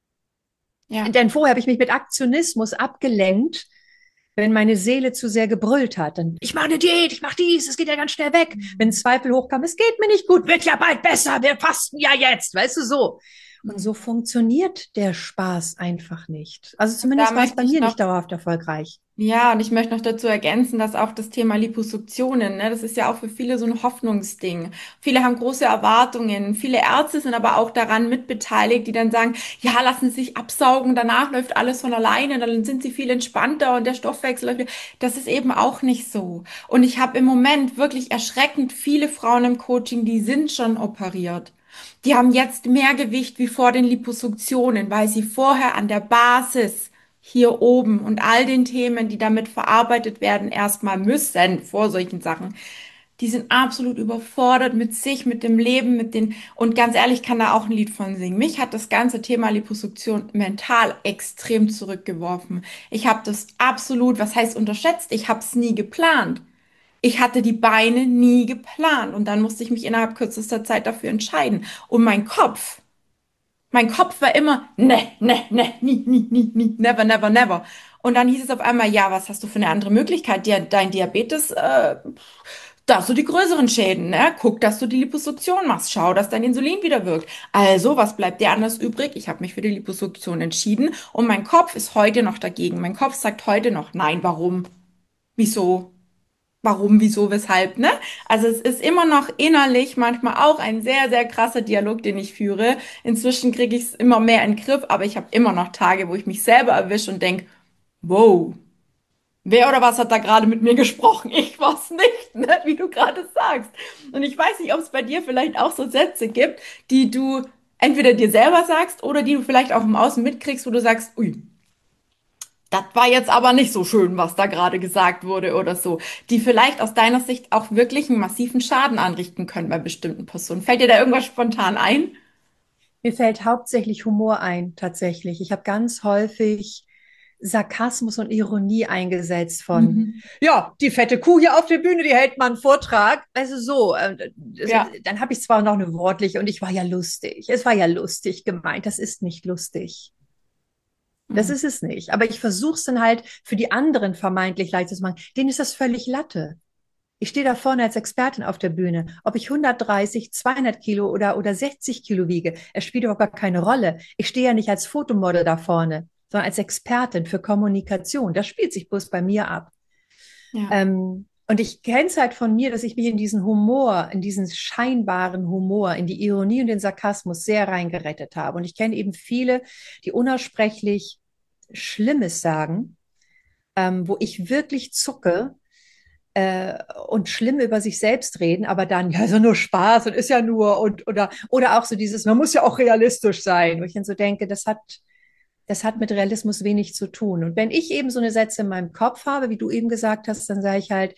Ja. Denn vorher habe ich mich mit Aktionismus abgelenkt, wenn meine Seele zu sehr gebrüllt hat. Dann, ich mache eine Diät, ich mache dies, es geht ja ganz schnell weg. Wenn Zweifel hochkam, es geht mir nicht gut, wird ja bald besser, wir fasten ja jetzt, weißt du so. Und so funktioniert der Spaß einfach nicht. Also Und da zumindest war es möchte bei ich mir noch nicht dauerhaft erfolgreich. Ja, und ich möchte noch dazu ergänzen, dass auch das Thema Liposuktionen, ne, das ist ja auch für viele so ein Hoffnungsding. Viele haben große Erwartungen. Viele Ärzte sind aber auch daran mitbeteiligt, die dann sagen, ja, lassen Sie sich absaugen, danach läuft alles von alleine, dann sind Sie viel entspannter und der Stoffwechsel läuft wieder. Das ist eben auch nicht so. Und ich habe im Moment wirklich erschreckend viele Frauen im Coaching, die sind schon operiert. Die haben jetzt mehr Gewicht wie vor den Liposuktionen, weil sie vorher an der Basis hier oben und all den Themen, die damit verarbeitet werden, erstmal müssen vor solchen Sachen. Die sind absolut überfordert mit sich, mit dem Leben, mit den, und ganz ehrlich, kann da auch ein Lied von singen. Mich hat das ganze Thema Liposuktion mental extrem zurückgeworfen. Ich habe das absolut, was heißt unterschätzt? Ich habe es nie geplant. Ich hatte die Beine nie geplant und dann musste ich mich innerhalb kürzester Zeit dafür entscheiden. Und mein Kopf, mein Kopf war immer, ne, ne, ne, nie, nie, nie, nie, never, never, never. Und dann hieß es auf einmal, ja, was hast du für eine andere Möglichkeit? Dir, dein Diabetes, äh, da hast du die größeren Schäden, ne? Guck, dass du die Liposuktion machst. Schau, dass dein Insulin wieder wirkt. Also, was bleibt dir anders übrig? Ich habe mich für die Liposuktion entschieden und mein Kopf ist heute noch dagegen. Mein Kopf sagt heute noch, nein, warum? Wieso? Warum, wieso, weshalb, ne? Also es ist immer noch innerlich manchmal auch ein sehr, sehr krasser Dialog, den ich führe. Inzwischen kriege ich es immer mehr in den Griff, aber ich habe immer noch Tage, wo ich mich selber erwische und denke, wow, wer oder was hat da gerade mit mir gesprochen? Ich war's nicht, ne? Wie du gerade sagst. Und ich weiß nicht, ob es bei dir vielleicht auch so Sätze gibt, die du entweder dir selber sagst oder die du vielleicht auch im Außen mitkriegst, wo du sagst, ui, das war jetzt aber nicht so schön, was da gerade gesagt wurde oder so, die vielleicht aus deiner Sicht auch wirklich einen massiven Schaden anrichten können bei bestimmten Personen. Fällt dir da irgendwas spontan ein? Mir fällt hauptsächlich Humor ein, tatsächlich. Ich habe ganz häufig Sarkasmus und Ironie eingesetzt von, Mhm. ja, die fette Kuh hier auf der Bühne, die hält mal einen Vortrag. Also so, äh, das, Ja. dann habe ich zwar noch eine wortliche und ich war ja lustig. Es war ja lustig gemeint. Das ist nicht lustig. Das Mhm. ist es nicht. Aber ich versuche es dann halt für die anderen vermeintlich leicht zu machen. Denen ist das völlig Latte. Ich stehe da vorne als Expertin auf der Bühne. Ob ich hundertdreißig, zweihundert Kilo oder, oder sechzig Kilo wiege, es spielt überhaupt gar keine Rolle. Ich stehe ja nicht als Fotomodel da vorne, sondern als Expertin für Kommunikation. Das spielt sich bloß bei mir ab. Ja. Ähm, und ich kenne es halt von mir, dass ich mich in diesen Humor, in diesen scheinbaren Humor, in die Ironie und den Sarkasmus sehr reingerettet habe. Und ich kenne eben viele, die unaussprechlich Schlimmes sagen, ähm, wo ich wirklich zucke, äh, und schlimm über sich selbst reden, aber dann, ja, ist ja nur Spaß und ist ja nur und oder oder auch so dieses, man muss ja auch realistisch sein, wo ich dann so denke, das hat das hat mit Realismus wenig zu tun. Und wenn ich eben so eine Sätze in meinem Kopf habe, wie du eben gesagt hast, dann sage ich halt,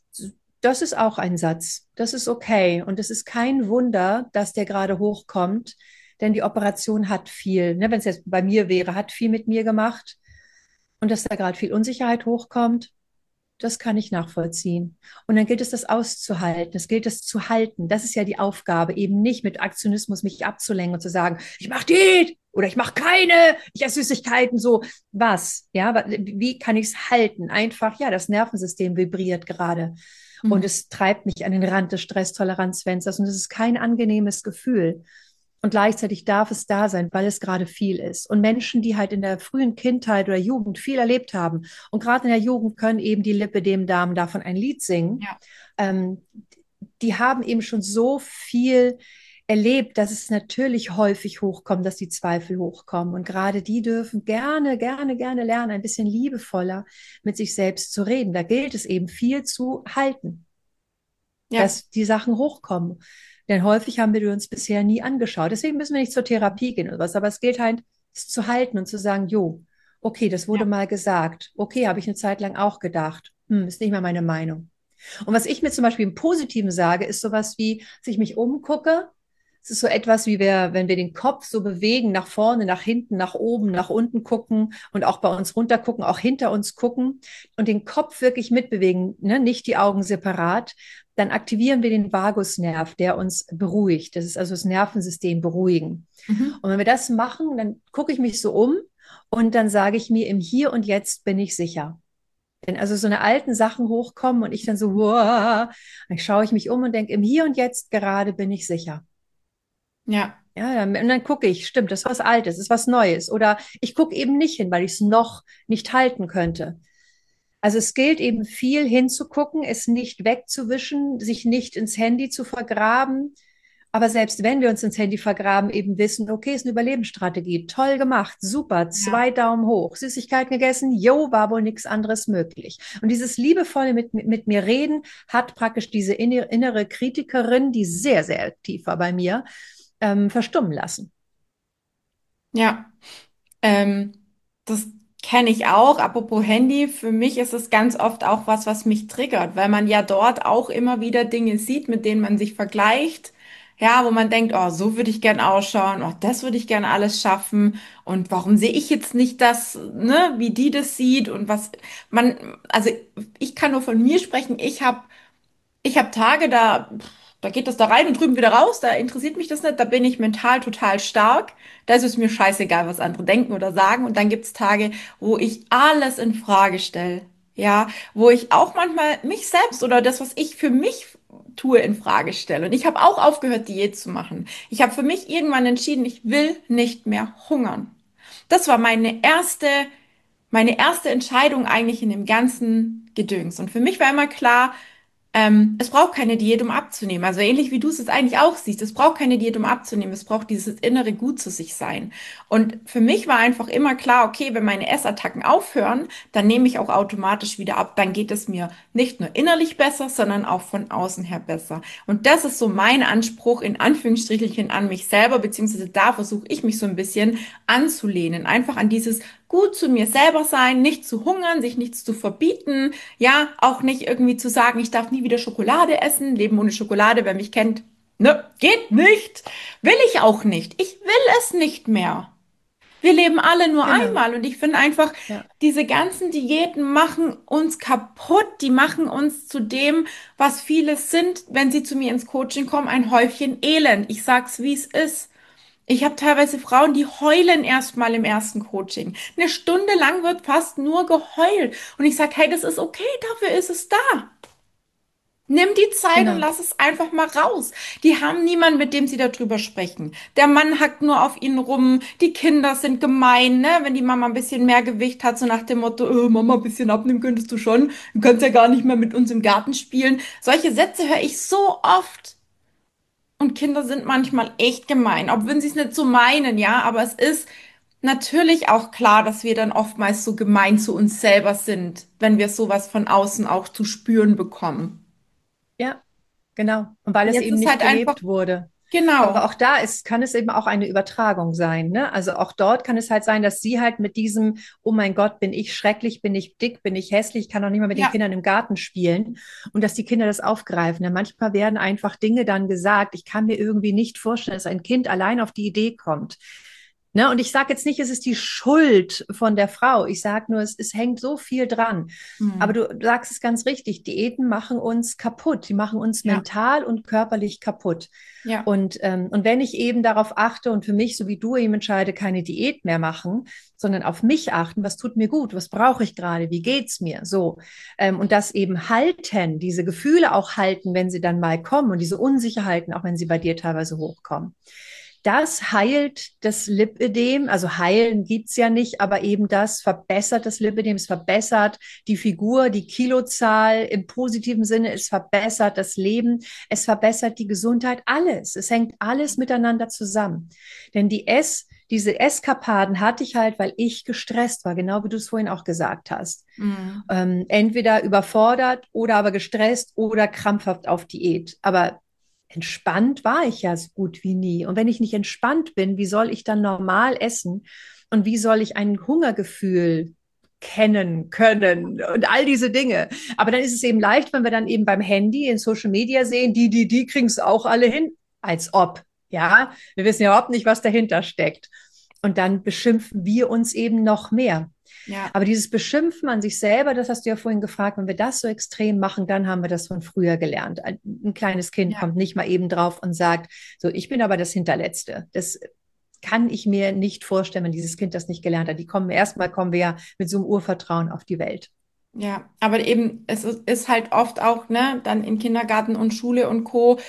das ist auch ein Satz, das ist okay und es ist kein Wunder, dass der gerade hochkommt, denn die Operation hat viel, ne, wenn es jetzt bei mir wäre, hat viel mit mir gemacht. Und dass da gerade viel Unsicherheit hochkommt, das kann ich nachvollziehen. Und dann gilt es, das auszuhalten. Es gilt es zu halten. Das ist ja die Aufgabe, eben nicht mit Aktionismus mich abzulenken und zu sagen, ich mache Diät oder ich mache keine, ich esse Süßigkeiten, so was. Ja, wie kann ich es halten? Einfach, ja, das Nervensystem vibriert gerade. Und Mhm. es treibt mich an den Rand des Stresstoleranzfensters. Und es ist kein angenehmes Gefühl. Und gleichzeitig darf es da sein, weil es gerade viel ist. Und Menschen, die halt in der frühen Kindheit oder Jugend viel erlebt haben, und gerade in der Jugend können eben die Lipödem-Damen davon ein Lied singen, Ja. ähm, die haben eben schon so viel erlebt, dass es natürlich häufig hochkommt, dass die Zweifel hochkommen. Und gerade die dürfen gerne, gerne, gerne lernen, ein bisschen liebevoller mit sich selbst zu reden. Da gilt es eben viel zu halten, Ja. dass die Sachen hochkommen. Denn häufig haben wir uns bisher nie angeschaut. Deswegen müssen wir nicht zur Therapie gehen oder was. Aber es gilt halt, es zu halten und zu sagen, jo, okay, das wurde Ja. mal gesagt. Okay, habe ich eine Zeit lang auch gedacht. Hm, ist nicht mehr meine Meinung. Und was ich mir zum Beispiel im Positiven sage, ist sowas wie, dass ich mich umgucke. Es ist so etwas wie wir, wenn wir den Kopf so bewegen, nach vorne, nach hinten, nach oben, nach unten gucken und auch bei uns runter gucken, auch hinter uns gucken und den Kopf wirklich mitbewegen, ne? Nicht die Augen separat. Dann aktivieren wir den Vagusnerv, der uns beruhigt. Das ist also das Nervensystem beruhigen. Mhm. Und wenn wir das machen, dann gucke ich mich so um und dann sage ich mir, im Hier und Jetzt bin ich sicher. Wenn also so eine alten Sachen hochkommen und ich dann so, wow, dann schaue ich mich um und denke, im Hier und Jetzt gerade bin ich sicher. Ja. Ja, dann, und dann gucke ich, stimmt, das ist was Altes, das ist was Neues. Oder ich gucke eben nicht hin, weil ich es noch nicht halten könnte. Also es gilt eben viel hinzugucken, es nicht wegzuwischen, sich nicht ins Handy zu vergraben. Aber selbst wenn wir uns ins Handy vergraben, eben wissen, okay, ist eine Überlebensstrategie, toll gemacht, super, Ja. zwei Daumen hoch, Süßigkeiten gegessen, jo, war wohl nichts anderes möglich. Und dieses liebevolle mit, mit, mit mir reden hat praktisch diese innere Kritikerin, die sehr, sehr aktiv war bei mir, ähm, verstummen lassen. Ja. Ähm, Das kenne ich auch. Apropos Handy, für mich ist es ganz oft auch was, was mich triggert, weil man ja dort auch immer wieder Dinge sieht, mit denen man sich vergleicht. Ja, wo man denkt, oh, so würde ich gern ausschauen, oh, das würde ich gern alles schaffen. Und warum sehe ich jetzt nicht das, ne, wie die das sieht und was man, also ich kann nur von mir sprechen. Ich habe ich habe Tage, da, da geht das da rein und drüben wieder raus, da interessiert mich das nicht, da bin ich mental total stark. Da ist es mir scheißegal, was andere denken oder sagen. Und dann gibt's Tage, wo ich alles in Frage stelle. Ja, wo ich auch manchmal mich selbst oder das, was ich für mich tue, in Frage stelle. Und ich habe auch aufgehört, Diät zu machen. Ich habe für mich irgendwann entschieden, ich will nicht mehr hungern. Das war meine erste, meine erste Entscheidung eigentlich in dem ganzen Gedöns. Und für mich war immer klar, ähm, es braucht keine Diät, um abzunehmen. Also ähnlich wie du es jetzt eigentlich auch siehst. Es braucht keine Diät, um abzunehmen. Es braucht dieses innere Gut zu sich sein. Und für mich war einfach immer klar, okay, wenn meine Essattacken aufhören, dann nehme ich auch automatisch wieder ab. Dann geht es mir nicht nur innerlich besser, sondern auch von außen her besser. Und das ist so mein Anspruch in Anführungsstrichelchen an mich selber, beziehungsweise da versuche ich mich so ein bisschen anzulehnen. Einfach an dieses gut zu mir selber sein, nicht zu hungern, sich nichts zu verbieten, ja, auch nicht irgendwie zu sagen, ich darf nie wieder Schokolade essen. Leben ohne Schokolade, wer mich kennt, ne, geht nicht. Will ich auch nicht. Ich will es nicht mehr. Wir leben alle nur Genau, einmal und ich finde einfach, ja. diese ganzen Diäten machen uns kaputt. Die machen uns zu dem, was viele sind, wenn sie zu mir ins Coaching kommen, ein Häufchen Elend. Ich sag's, wie es ist. Ich habe teilweise Frauen, die heulen erstmal im ersten Coaching. Eine Stunde lang wird fast nur geheult. Und ich sage, hey, das ist okay, dafür ist es da. Nimm die Zeit und Genau. lass es einfach mal raus. Die haben niemanden, mit dem sie darüber sprechen. Der Mann hackt nur auf ihnen rum. Die Kinder sind gemein, ne? Wenn die Mama ein bisschen mehr Gewicht hat, so nach dem Motto, äh, Mama, ein bisschen abnehmen könntest du schon. Du kannst ja gar nicht mehr mit uns im Garten spielen. Solche Sätze höre ich so oft. Und Kinder sind manchmal echt gemein, obwohl sie es nicht so meinen, ja. Aber es ist natürlich auch klar, dass wir dann oftmals so gemein zu uns selber sind, wenn wir sowas von außen auch zu spüren bekommen. Ja, genau. Und weil es Jetzt eben ist nicht halt einfach, gelebt wurde. genau, Aber auch da ist, kann es eben auch eine Übertragung sein, ne? Also auch dort kann es halt sein, dass sie halt mit diesem, oh mein Gott, bin ich schrecklich, bin ich dick, bin ich hässlich, kann auch nicht mal mit den ja, Kindern im Garten spielen und dass die Kinder das aufgreifen. Denn manchmal werden einfach Dinge dann gesagt, ich kann mir irgendwie nicht vorstellen, dass ein Kind allein auf die Idee kommt, Ne? Und ich sage jetzt nicht, es ist die Schuld von der Frau. Ich sage nur, es, es hängt so viel dran. Aber Mhm. du sagst es ganz richtig, Diäten machen uns kaputt. Die machen uns Ja, mental und körperlich kaputt. ja, Und, ähm, und wenn ich eben darauf achte und für mich, so wie du eben entscheide, keine Diät mehr machen, sondern auf mich achten, was tut mir gut, was brauche ich gerade, wie geht's mir, so. Ähm, und das eben halten, diese Gefühle auch halten, wenn sie dann mal kommen und diese Unsicherheiten, auch wenn sie bei dir teilweise hochkommen. Das heilt das Lipödem, also heilen gibt's ja nicht, aber eben das verbessert das Lipödem, es verbessert die Figur, die Kilozahl im positiven Sinne, es verbessert das Leben, es verbessert die Gesundheit, alles. Es hängt alles miteinander zusammen. Denn die Ess, diese Eskapaden hatte ich halt, weil ich gestresst war, genau wie du es vorhin auch gesagt hast. mhm. Ähm, entweder überfordert oder aber gestresst oder krampfhaft auf Diät. Aber entspannt war ich ja so gut wie nie. Und wenn ich nicht entspannt bin, wie soll ich dann normal essen? Und wie soll ich ein Hungergefühl kennen können und all diese Dinge. Aber dann ist es eben leicht, wenn wir dann eben beim Handy in Social Media sehen, die, die, die kriegen es auch alle hin, als ob. Ja, wir wissen ja überhaupt nicht, was dahinter steckt. Und dann beschimpfen wir uns eben noch mehr. Ja, Aber dieses Beschimpfen an sich selber, das hast du ja vorhin gefragt, wenn wir das so extrem machen, dann haben wir das von früher gelernt. Ein, ein kleines Kind ja. kommt nicht mal eben drauf und sagt, so, ich bin aber das Hinterletzte. Das kann ich mir nicht vorstellen, wenn dieses Kind das nicht gelernt hat. Die kommen, erstmal kommen wir ja mit so einem Urvertrauen auf die Welt. Ja, aber eben, es ist, ist halt oft auch, ne, dann in Kindergarten und Schule und Co.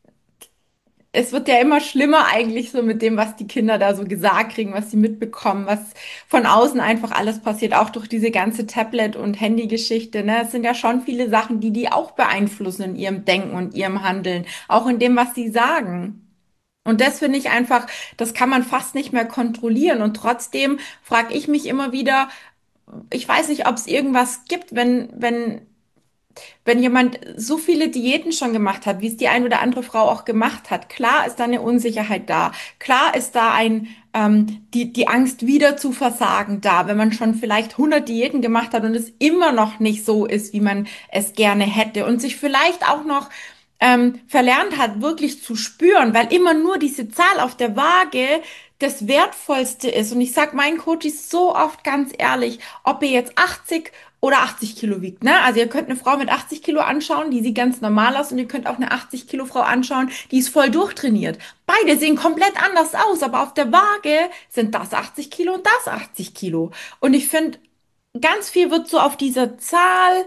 Es wird ja immer schlimmer eigentlich so mit dem, was die Kinder da so gesagt kriegen, was sie mitbekommen, was von außen einfach alles passiert, auch durch diese ganze Tablet- und Handy-Geschichte, ne. Es sind ja schon viele Sachen, die die auch beeinflussen in ihrem Denken und ihrem Handeln, auch in dem, was sie sagen. Und das finde ich einfach, das kann man fast nicht mehr kontrollieren. Und trotzdem frage ich mich immer wieder, ich weiß nicht, ob es irgendwas gibt, wenn, wenn wenn jemand so viele Diäten schon gemacht hat, wie es die ein oder andere Frau auch gemacht hat, klar ist da eine Unsicherheit da. Klar ist da ein, ähm, die, die Angst wieder zu versagen da, wenn man schon vielleicht hundert Diäten gemacht hat und es immer noch nicht so ist, wie man es gerne hätte und sich vielleicht auch noch ähm, verlernt hat, wirklich zu spüren, weil immer nur diese Zahl auf der Waage das Wertvollste ist. Und ich sag meinen Coaches so oft ganz ehrlich, ob ihr jetzt achtzig oder achtzig Kilo wiegt, ne? Also ihr könnt eine Frau mit achtzig Kilo anschauen, die sieht ganz normal aus und ihr könnt auch eine achtzig Kilo Frau anschauen, die ist voll durchtrainiert. Beide sehen komplett anders aus, aber auf der Waage sind das achtzig Kilo und das achtzig Kilo. Und ich finde, ganz viel wird so auf dieser Zahl,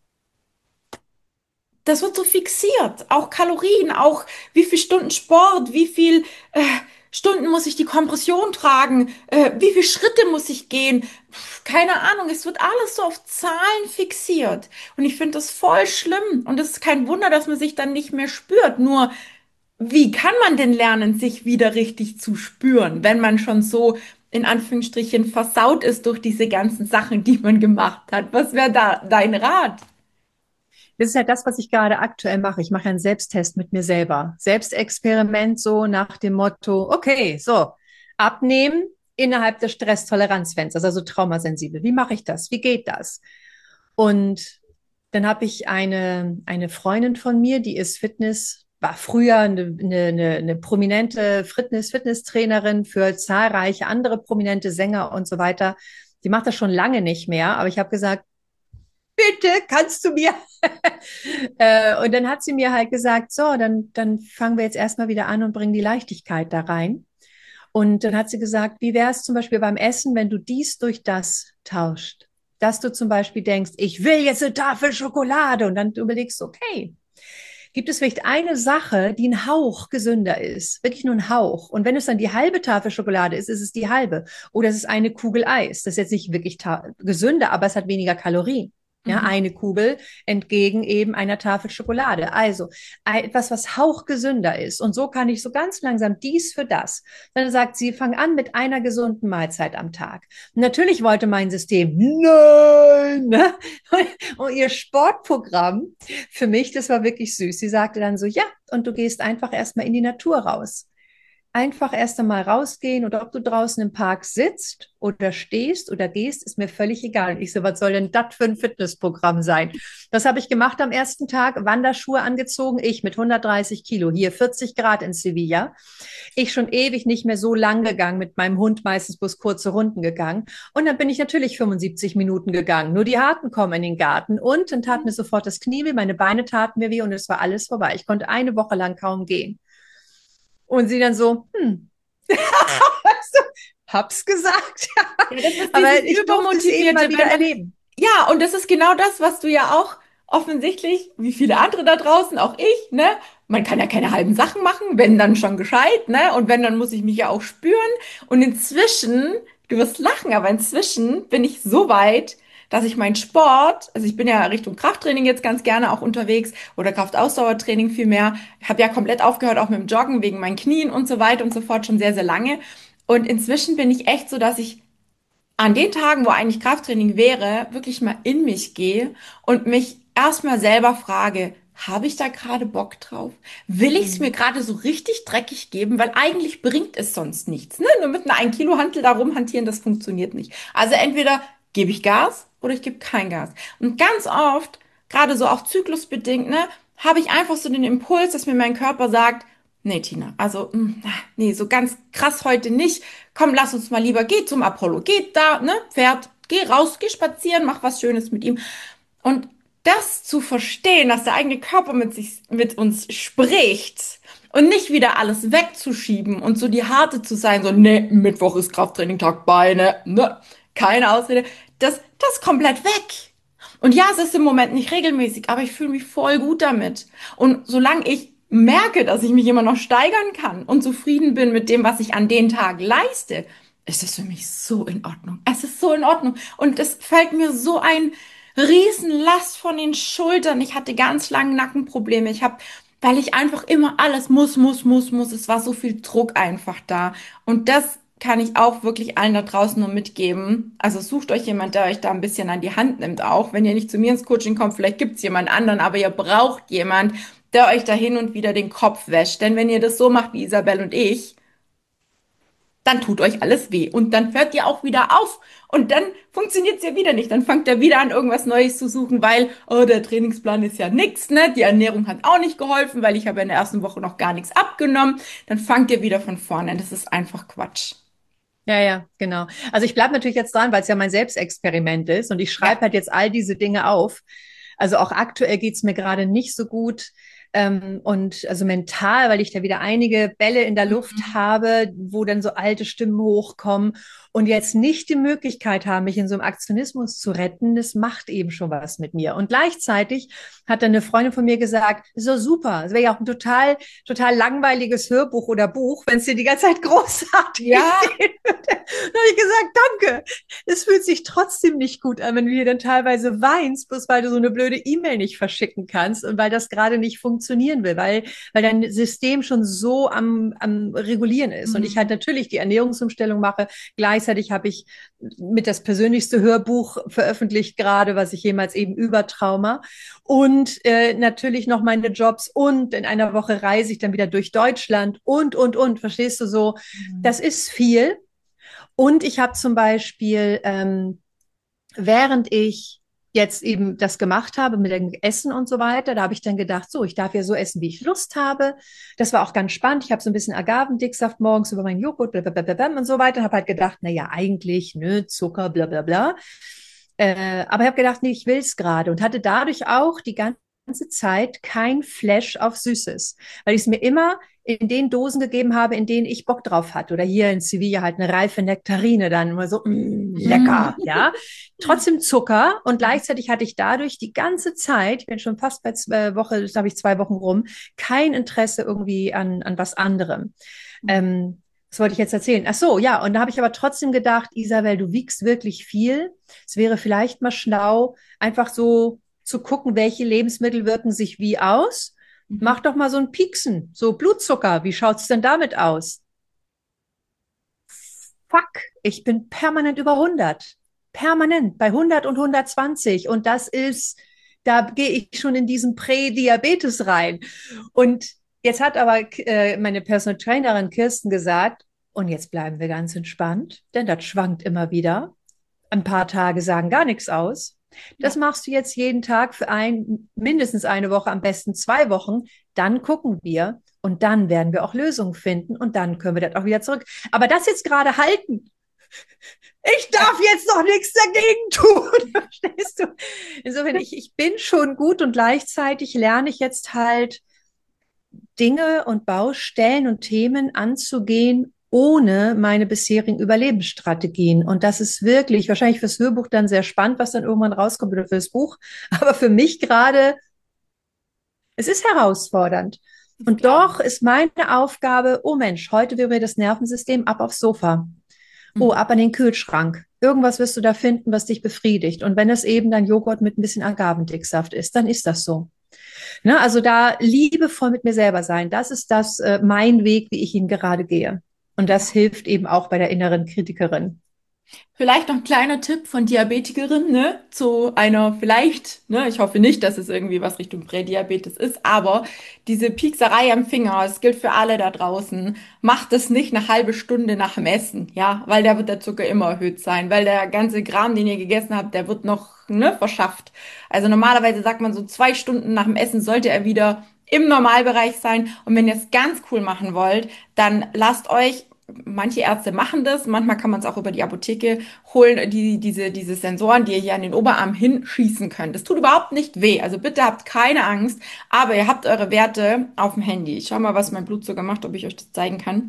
das wird so fixiert. Auch Kalorien, auch wie viel Stunden Sport, wie viel äh, Stunden muss ich die Kompression tragen, äh, wie viele Schritte muss ich gehen. Pff, keine Ahnung, es wird alles so auf Zahlen fixiert. Und ich finde das voll schlimm. Und es ist kein Wunder, dass man sich dann nicht mehr spürt. Nur, wie kann man denn lernen, sich wieder richtig zu spüren, wenn man schon so in Anführungsstrichen versaut ist durch diese ganzen Sachen, die man gemacht hat? Was wäre da dein Rat? Das ist ja das, was ich gerade aktuell mache. Ich mache einen Selbsttest mit mir selber. Selbstexperiment so nach dem Motto, okay, so, abnehmen innerhalb des Stresstoleranzfensters, also traumasensibel. Wie mache ich das? Wie geht das? Und dann habe ich eine, eine Freundin von mir, die ist Fitness, war früher eine, eine, eine, eine prominente Fitness, Fitnesstrainerin für zahlreiche andere prominente Sänger und so weiter. Die macht das schon lange nicht mehr, aber ich habe gesagt, bitte kannst du mir. äh, und dann hat sie mir halt gesagt, so, dann, dann fangen wir jetzt erstmal wieder an und bringen die Leichtigkeit da rein. Und dann hat sie gesagt, wie wäre es zum Beispiel beim Essen, wenn du dies durch das tauscht? Dass du zum Beispiel denkst, ich will jetzt eine Tafel Schokolade und dann du überlegst, okay, gibt es vielleicht eine Sache, die ein Hauch gesünder ist? Wirklich nur ein Hauch. Und wenn es dann die halbe Tafel Schokolade ist, ist es die halbe. Oder es ist eine Kugel Eis. Das ist jetzt nicht wirklich gesünder, aber es hat weniger Kalorien. Ja, Mhm. eine Kugel entgegen eben einer Tafel Schokolade. Also etwas, was hauchgesünder ist. Und so kann ich so ganz langsam dies für das. Dann sagt sie, fang an mit einer gesunden Mahlzeit am Tag. Natürlich wollte mein System, nein, ne? Und ihr Sportprogramm für mich, das war wirklich süß. Sie sagte dann so, ja, und du gehst einfach erstmal in die Natur raus. einfach erst einmal rausgehen oder ob du draußen im Park sitzt oder stehst oder gehst, ist mir völlig egal. Und ich so, was soll denn das für ein Fitnessprogramm sein? Das habe ich gemacht am ersten Tag, Wanderschuhe angezogen, ich mit hundertdreißig Kilo, hier vierzig Grad in Sevilla. Ich schon ewig nicht mehr so lang gegangen, mit meinem Hund meistens bloß kurze Runden gegangen. Und dann bin ich natürlich fünfundsiebzig Minuten gegangen. Nur die Harten kommen in den Garten und dann tat mir sofort das Knie weh, meine Beine taten mir weh und es war alles vorbei. Ich konnte eine Woche lang kaum gehen. Und sie dann so, hm, weißt du, hab's gesagt. Ja, das ist Aber dieses ich durfte es eben Übermotivierte, mal wieder wenn man, erleben. ja, und das ist genau das, was du ja auch offensichtlich, wie viele andere da draußen, auch ich, ne? Man kann ja keine halben Sachen machen, wenn dann schon gescheit, ne? Und wenn, dann muss ich mich ja auch spüren. Und inzwischen, du wirst lachen, aber inzwischen bin ich so weit, dass ich meinen Sport, also ich bin ja Richtung Krafttraining jetzt ganz gerne auch unterwegs oder Kraftausdauertraining vielmehr. Ich habe ja komplett aufgehört, auch mit dem Joggen wegen meinen Knien und so weiter und so fort, schon sehr, sehr lange. Und inzwischen bin ich echt so, dass ich an den Tagen, wo eigentlich Krafttraining wäre, wirklich mal in mich gehe und mich erstmal selber frage, habe ich da gerade Bock drauf? Will ich es mir Mhm. gerade so richtig dreckig geben? Weil eigentlich bringt es sonst nichts. Ne? Nur mit einer ein Kilo Hantel da rumhantieren, das funktioniert nicht. Also entweder gebe ich Gas oder ich gebe kein Gas. Und ganz oft, gerade so auch zyklusbedingt, ne, habe ich einfach so den Impuls, dass mir mein Körper sagt, nee, Tina, also, mm, nee, so ganz krass heute nicht. Komm, lass uns mal lieber, geh zum Apollo, geh da, ne, Pferd, geh raus, geh spazieren, mach was Schönes mit ihm. Und das zu verstehen, dass der eigene Körper mit sich, mit uns spricht und nicht wieder alles wegzuschieben und so die Harte zu sein, so, nee, Mittwoch ist Krafttraining, Tag Beine, ne, keine Ausrede, das, das ist komplett weg. Und ja, es ist im Moment nicht regelmäßig, aber ich fühle mich voll gut damit. Und solange ich merke, dass ich mich immer noch steigern kann und zufrieden bin mit dem, was ich an den Tag leiste, ist es für mich so in Ordnung. Es ist so in Ordnung. Und es fällt mir so ein Riesenlast von den Schultern. Ich hatte ganz lange Nackenprobleme. Ich habe, weil ich einfach immer alles muss, muss, muss, muss. Es war so viel Druck einfach da. Und das kann ich auch wirklich allen da draußen nur mitgeben. Also sucht euch jemand, der euch da ein bisschen an die Hand nimmt auch. Wenn ihr nicht zu mir ins Coaching kommt, vielleicht gibt's jemand anderen, aber ihr braucht jemand, der euch da hin und wieder den Kopf wäscht. Denn wenn ihr das so macht wie Isabel und ich, dann tut euch alles weh. Und dann hört ihr auch wieder auf. Und dann funktioniert es ja wieder nicht. Dann fangt ihr wieder an, irgendwas Neues zu suchen, weil, oh, der Trainingsplan ist ja nix, ne? Die Ernährung hat auch nicht geholfen, weil ich habe ja in der ersten Woche noch gar nichts abgenommen. Dann fangt ihr wieder von vorne an. Das ist einfach Quatsch. Ja, ja, genau. Also ich bleibe natürlich jetzt dran, weil es ja mein Selbstexperiment ist und ich schreibe Ja. halt jetzt all diese Dinge auf. Also auch aktuell geht's mir gerade nicht so gut. Ähm, und also mental, weil ich da wieder einige Bälle in der Luft Mhm. habe, wo dann so alte Stimmen hochkommen und jetzt nicht die Möglichkeit haben, mich in so einem Aktionismus zu retten, das macht eben schon was mit mir. Und gleichzeitig hat dann eine Freundin von mir gesagt, so super, es wäre ja auch ein total, total langweiliges Hörbuch oder Buch, wenn es dir die ganze Zeit großartig Ja, geht. Dann habe ich gesagt, danke. Es fühlt sich trotzdem nicht gut an, wenn du hier dann teilweise weinst, bloß weil du so eine blöde E-Mail nicht verschicken kannst und weil das gerade nicht funktionieren will, weil, weil dein System schon so am, am Regulieren ist. Und ich halt Mhm. natürlich die Ernährungsumstellung mache. Gleichzeitig habe ich mit das persönlichste Hörbuch veröffentlicht gerade, was ich jemals eben über Trauma. Und äh, natürlich noch meine Jobs und in einer Woche reise ich dann wieder durch Deutschland und, und, und. Verstehst du so? Das ist viel. Und ich habe zum Beispiel, ähm, während ich jetzt eben das gemacht habe mit dem Essen und so weiter, da habe ich dann gedacht, so, ich darf ja so essen, wie ich Lust habe. Das war auch ganz spannend. Ich habe so ein bisschen Agavendicksaft morgens über meinen Joghurt blablabla und so weiter. Habe halt gedacht, na ja, eigentlich, ne, Zucker, bla bla bla. Äh, aber ich habe gedacht, nee, ich will es gerade und hatte dadurch auch die ganze Zeit kein Flash auf Süßes, weil ich es mir immer in den Dosen gegeben habe, in denen ich Bock drauf hatte. Oder hier in Sevilla halt eine reife Nektarine dann immer so, mm, lecker, Mhm. ja. Trotzdem Zucker und gleichzeitig hatte ich dadurch die ganze Zeit, ich bin schon fast bei zwei Wochen, das habe ich zwei Wochen rum, kein Interesse irgendwie an, an was anderem. Ähm, was wollte ich jetzt erzählen? Ach so, ja, und da habe ich aber trotzdem gedacht, Isabel, du wiegst wirklich viel. Es wäre vielleicht mal schlau, einfach so zu gucken, welche Lebensmittel wirken sich wie aus. Mhm. Mach doch mal so ein Pieksen, so Blutzucker. Wie schaut's denn damit aus? Fuck, ich bin permanent über hundert. Permanent bei hundert und hundertzwanzig. Und das ist, da gehe ich schon in diesen Prädiabetes rein. Und Jetzt hat aber äh, meine Personal Trainerin Kirsten gesagt, und jetzt bleiben wir ganz entspannt, denn das schwankt immer wieder. Ein paar Tage sagen gar nichts aus. Das Ja. machst du jetzt jeden Tag für ein, mindestens eine Woche, am besten zwei Wochen. Dann gucken wir und dann werden wir auch Lösungen finden und dann können wir das auch wieder zurück. Aber das jetzt gerade halten, ich Ja. darf jetzt noch nichts dagegen tun. Verstehst du? Insofern, ich, ich bin schon gut und gleichzeitig lerne ich jetzt halt Dinge und Baustellen und Themen anzugehen, ohne meine bisherigen Überlebensstrategien. Und das ist wirklich wahrscheinlich fürs Hörbuch dann sehr spannend, was dann irgendwann rauskommt oder fürs Buch. Aber für mich gerade, es ist herausfordernd. Das Und glaube doch ich. ist meine Aufgabe, oh Mensch, heute vibriert das Nervensystem ab aufs Sofa. Oh, Mhm. ab an den Kühlschrank. Irgendwas wirst du da finden, was dich befriedigt. Und wenn es eben dann Joghurt mit ein bisschen Agavendicksaft ist, dann ist das so. Ne, also da liebevoll mit mir selber sein, das ist das äh, mein Weg, wie ich ihn gerade gehe. Und das hilft eben auch bei der inneren Kritikerin. Vielleicht noch ein kleiner Tipp von Diabetikerin, ne, zu einer vielleicht, ne, ich hoffe nicht, dass es irgendwie was Richtung Prädiabetes ist, aber diese Piekserei am Finger, es gilt für alle da draußen, macht es nicht eine halbe Stunde nach dem Essen, ja, weil da wird der Zucker immer erhöht sein, weil der ganze Kram, den ihr gegessen habt, der wird noch, ne, verschafft. Also normalerweise sagt man so zwei Stunden nach dem Essen sollte er wieder im Normalbereich sein. Und wenn ihr es ganz cool machen wollt, dann lasst euch manche Ärzte machen das, manchmal kann man es auch über die Apotheke holen, die, diese, diese Sensoren, die ihr hier an den Oberarm hinschießen könnt. Das tut überhaupt nicht weh. Also bitte habt keine Angst, aber ihr habt eure Werte auf dem Handy. Ich schau mal, was mein Blutzucker macht, ob ich euch das zeigen kann.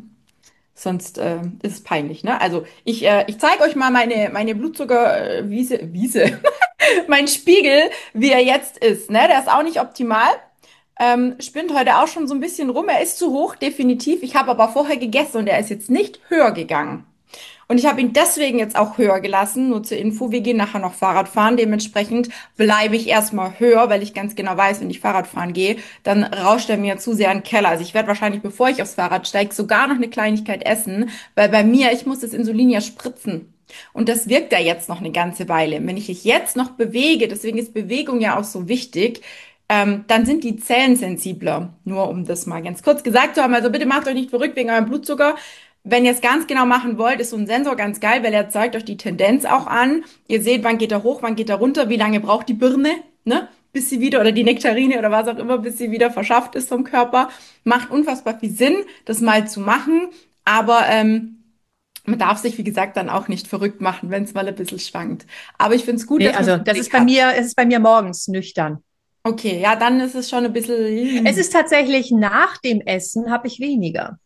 Sonst äh, ist es peinlich, ne? Also ich, äh, ich zeige euch mal meine, meine Blutzuckerwiese, Wiese, Wiese, mein Spiegel, wie er jetzt ist, ne? Der ist auch nicht optimal. Ähm, spinnt heute auch schon so ein bisschen rum. Er ist zu hoch, definitiv. Ich habe aber vorher gegessen und er ist jetzt nicht höher gegangen. Und ich habe ihn deswegen jetzt auch höher gelassen. Nur zur Info, wir gehen nachher noch Fahrrad fahren. Dementsprechend bleibe ich erstmal höher, weil ich ganz genau weiß, wenn ich Fahrrad fahren gehe, dann rauscht er mir zu sehr in den Keller. Also ich werde wahrscheinlich, bevor ich aufs Fahrrad steige, sogar noch eine Kleinigkeit essen, weil bei mir, ich muss das Insulin ja spritzen. Und das wirkt ja jetzt noch eine ganze Weile. Wenn ich mich jetzt noch bewege, deswegen ist Bewegung ja auch so wichtig, ähm, dann sind die Zellen sensibler. Nur um das mal ganz kurz gesagt zu haben. Also bitte macht euch nicht verrückt wegen eurem Blutzucker. Wenn ihr es ganz genau machen wollt, ist so ein Sensor ganz geil, weil er zeigt euch die Tendenz auch an. Ihr seht, wann geht er hoch, wann geht er runter, wie lange braucht die Birne, ne? Bis sie wieder, oder die Nektarine oder was auch immer, bis sie wieder verschafft ist vom Körper. Macht unfassbar viel Sinn, das mal zu machen. Aber ähm, man darf sich, wie gesagt, dann auch nicht verrückt machen, wenn es mal ein bisschen schwankt. Aber ich finde es gut, Nee, dass man es also im das Blick ist bei hat. mir, es ist bei mir morgens nüchtern. Okay, ja, dann ist es schon ein Es bisschen, ist tatsächlich nach dem Essen habe ich weniger.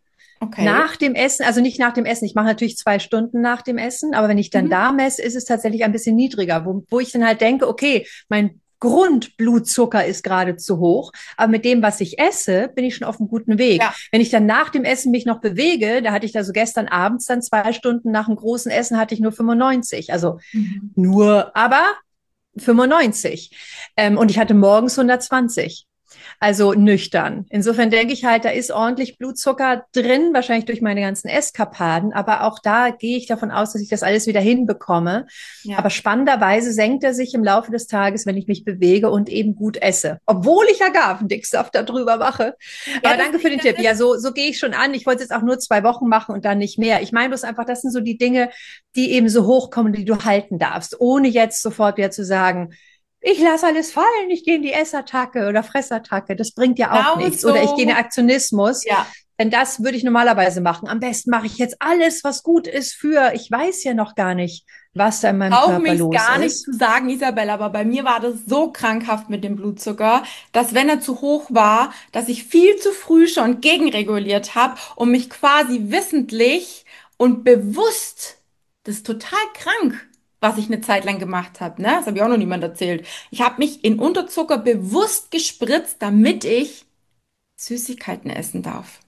okay. Nach dem Essen, also nicht nach dem Essen, ich mache natürlich zwei Stunden nach dem Essen, aber wenn ich dann Mhm. da messe, ist es tatsächlich ein bisschen niedriger, wo, wo ich dann halt denke, okay, mein Grundblutzucker ist gerade zu hoch, aber mit dem, was ich esse, bin ich schon auf einem guten Weg. Ja. Wenn ich dann nach dem Essen mich noch bewege, da hatte ich da so gestern abends dann zwei Stunden nach dem großen Essen hatte ich nur fünfundneunzig, also Mhm. nur, aber fünfundneunzig. Ähm, und ich hatte morgens hundertzwanzig. Also nüchtern. Insofern denke ich halt, da ist ordentlich Blutzucker drin, wahrscheinlich durch meine ganzen Eskapaden. Aber auch da gehe ich davon aus, dass ich das alles wieder hinbekomme. Aber Ja. spannenderweise senkt er sich im Laufe des Tages, wenn ich mich bewege und eben gut esse. Obwohl ich Agavendicksaft darüber mache. Ja, Aber das, danke für den das Tipp. Ja, ist, so, so gehe ich schon an. Ich wollte es jetzt auch nur zwei Wochen machen und dann nicht mehr. Ich meine bloß einfach, das sind so die Dinge, die eben so hochkommen, die du halten darfst, ohne jetzt sofort wieder zu sagen, ich lasse alles fallen, ich gehe in die Essattacke oder Fressattacke. Das bringt ja auch genau nichts. Oder ich gehe in den so. Aktionismus. Ja. Denn das würde ich normalerweise machen. Am besten mache ich jetzt alles, was gut ist für, ich weiß ja noch gar nicht, was da in meinem Brauche Körper mich los gar nicht ist. zu sagen, Isabel, aber bei mir war das so krankhaft mit dem Blutzucker, dass wenn er zu hoch war, dass ich viel zu früh schon gegenreguliert habe und mich quasi wissentlich und bewusst, das ist total krank, was ich eine Zeit lang gemacht habe, ne? Das habe ich auch noch niemand erzählt. Ich habe mich in Unterzucker bewusst gespritzt, damit ich Süßigkeiten essen darf.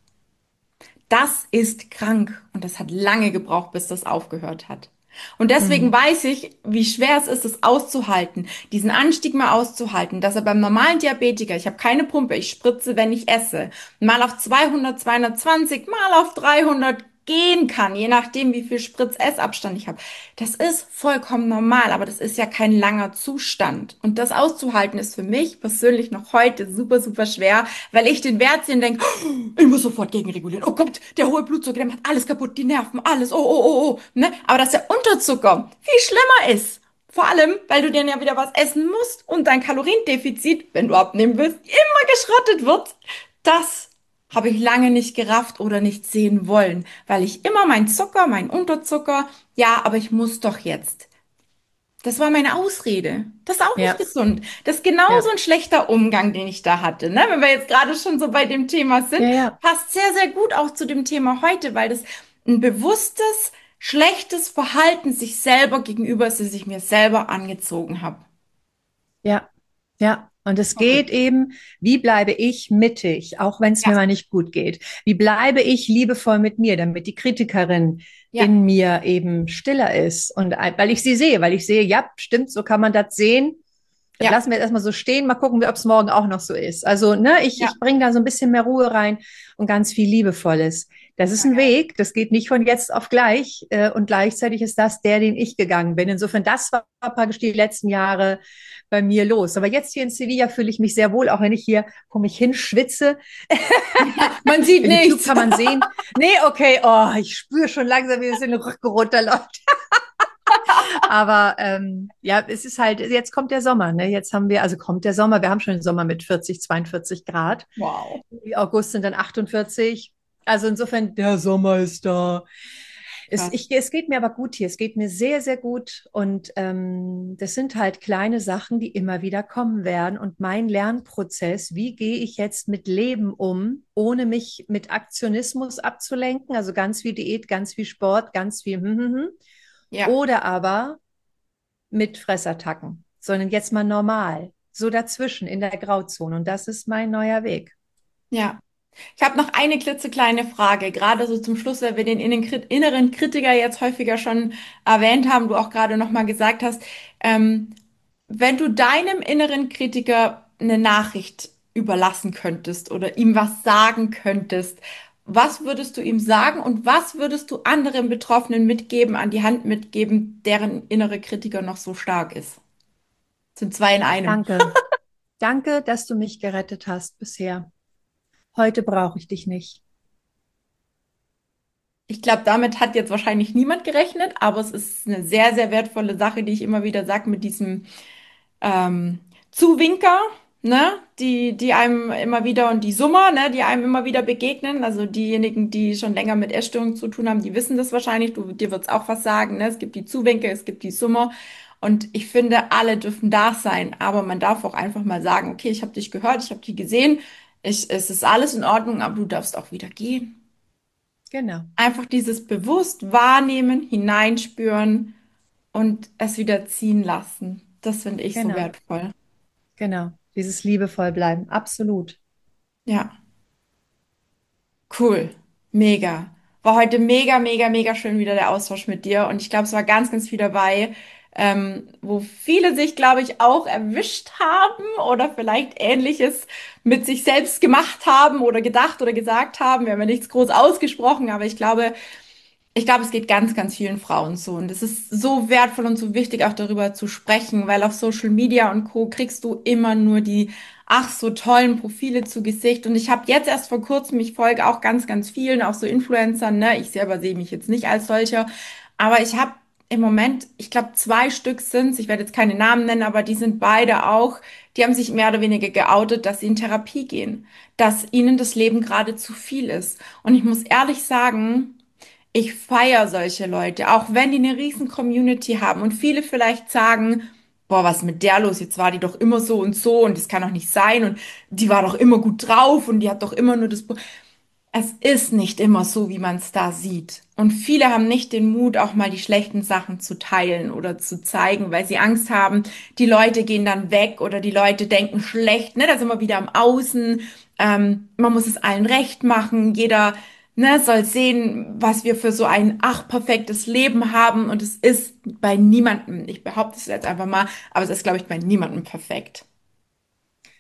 Das ist krank und das hat lange gebraucht, bis das aufgehört hat. Und deswegen Hm. weiß ich, wie schwer es ist, es auszuhalten, diesen Anstieg mal auszuhalten, dass er beim normalen Diabetiker, ich habe keine Pumpe, ich spritze, wenn ich esse, mal auf zweihundert, zweihundertzwanzig, mal auf dreihundert gehen kann, je nachdem, wie viel Spritz-Essabstand ich habe. Das ist vollkommen normal, aber das ist ja kein langer Zustand. Und das auszuhalten ist für mich persönlich noch heute super, super schwer, weil ich den Wert sehe und denke, oh, ich muss sofort gegenregulieren. Oh Gott, der hohe Blutzucker, der macht alles kaputt, die Nerven, alles, oh, oh, oh, oh. Ne? Aber dass der Unterzucker viel schlimmer ist. Vor allem, weil du dann ja wieder was essen musst und dein Kaloriendefizit, wenn du abnehmen willst, immer geschrottet wird. Das habe ich lange nicht gerafft oder nicht sehen wollen, weil ich immer mein Zucker, mein Unterzucker, ja, aber ich muss doch jetzt. Das war meine Ausrede. Das ist auch nicht Ja, gesund. Das ist genauso ja, ein schlechter Umgang, den ich da hatte. Ne? Wenn wir jetzt gerade schon so bei dem Thema ja, sind, ja, passt sehr, sehr gut auch zu dem Thema heute, weil das ein bewusstes, schlechtes Verhalten sich selber gegenüber ist, das ich mir selber angezogen habe. ja, ja. Und es geht Verrückt. eben, wie bleibe ich mittig, auch wenn es Ja, mir mal nicht gut geht? Wie bleibe ich liebevoll mit mir, damit die Kritikerin ja, in mir eben stiller ist? Und äh, weil ich sie sehe, weil ich sehe, ja, stimmt, so kann man das sehen. Das ja, lassen wir jetzt erstmal so stehen, mal gucken, ob es morgen auch noch so ist. Also, ne, ich, ja. ich bringe da so ein bisschen mehr Ruhe rein und ganz viel Liebevolles. Das ist ein Weg, das geht nicht von jetzt auf gleich. Äh, und gleichzeitig ist das der, den ich gegangen bin. Insofern, das war praktisch die letzten Jahre bei mir los. Aber jetzt hier in Sevilla fühle ich mich sehr wohl, auch wenn ich hier vor mich hinschwitze. Man sieht Bei YouTube nichts. kann man sehen. Nee, okay, oh, ich spüre schon langsam, wie es in den Rücken runterläuft. Aber ähm, ja, es ist halt, jetzt kommt der Sommer, ne? Jetzt haben wir, also kommt der Sommer, wir haben schon den Sommer mit vierzig, zweiundvierzig Grad. Wow. Im August sind dann achtundvierzig. Also insofern, der Sommer ist da. Es, Krass. ich, es geht mir aber gut hier. Es geht mir sehr, sehr gut. Und ähm, das sind halt kleine Sachen, die immer wieder kommen werden. Und mein Lernprozess, wie gehe ich jetzt mit Leben um, ohne mich mit Aktionismus abzulenken? Also ganz viel Diät, ganz viel Sport, ganz viel. Hm, hm, hm. Ja, Oder aber mit Fressattacken, sondern jetzt mal normal, so dazwischen in der Grauzone. Und das ist mein neuer Weg. ja. Ich habe noch eine klitzekleine Frage, gerade so zum Schluss, weil wir den innen- inneren Kritiker jetzt häufiger schon erwähnt haben, du auch gerade noch mal gesagt hast, ähm, wenn du deinem inneren Kritiker eine Nachricht überlassen könntest oder ihm was sagen könntest, was würdest du ihm sagen und was würdest du anderen Betroffenen mitgeben, an die Hand mitgeben, deren innere Kritiker noch so stark ist? Sind zwei in einem. Danke. Danke, dass du mich gerettet hast bisher. Heute brauche ich dich nicht. Ich glaube, damit hat jetzt wahrscheinlich niemand gerechnet, aber es ist eine sehr, sehr wertvolle Sache, die ich immer wieder sage mit diesem ähm, Zuwinker, ne, die, die einem immer wieder und die Summer, ne, die einem immer wieder begegnen. Also diejenigen, die schon länger mit Essstörungen zu tun haben, die wissen das wahrscheinlich. Du, dir wird's auch was sagen, ne? Es gibt die Zuwinker, es gibt die Summer. Und ich finde, alle dürfen da sein, aber man darf auch einfach mal sagen, okay, ich habe dich gehört, ich habe dich gesehen, ich, es ist alles in Ordnung, aber du darfst auch wieder gehen. Genau, Einfach dieses bewusst wahrnehmen, hineinspüren und es wieder ziehen lassen. Das finde ich so genau, wertvoll. genau. Dieses liebevoll bleiben. Absolut. Ja, cool. Mega. War heute mega, mega, mega schön wieder der Austausch mit dir. Und ich glaube, es war ganz, ganz viel dabei, ähm, wo viele sich, glaube ich, auch erwischt haben oder vielleicht Ähnliches mit sich selbst gemacht haben oder gedacht oder gesagt haben. Wir haben ja nichts groß ausgesprochen, aber ich glaube, Ich glaube, es geht ganz, ganz vielen Frauen so. Und es ist so wertvoll und so wichtig, auch darüber zu sprechen, weil auf Social Media und Co. kriegst du immer nur die ach so tollen Profile zu Gesicht. Und ich habe jetzt erst vor kurzem, ich folge auch ganz, ganz vielen, auch so Influencern, ne? Ich selber sehe mich jetzt nicht als solcher, aber ich habe im Moment, ich glaube, zwei Stück sind's. Ich werde jetzt keine Namen nennen, aber die sind beide auch, die haben sich mehr oder weniger geoutet, dass sie in Therapie gehen, dass ihnen das Leben gerade zu viel ist. Und ich muss ehrlich sagen, ich feiere solche Leute, auch wenn die eine riesen Community haben und viele vielleicht sagen, boah, was ist mit der los? Jetzt war die doch immer so und so und das kann doch nicht sein und die war doch immer gut drauf und die hat doch immer nur das. Bo Es ist nicht immer so, wie man es da sieht. Und viele haben nicht den Mut, auch mal die schlechten Sachen zu teilen oder zu zeigen, weil sie Angst haben, die Leute gehen dann weg oder die Leute denken schlecht, ne? Da sind wir wieder am Außen. Ähm, man muss es allen recht machen. Jeder, ne, soll sehen, was wir für so ein ach perfektes Leben haben. Und es ist bei niemandem, ich behaupte es jetzt einfach mal, aber es ist, glaube ich, bei niemandem perfekt.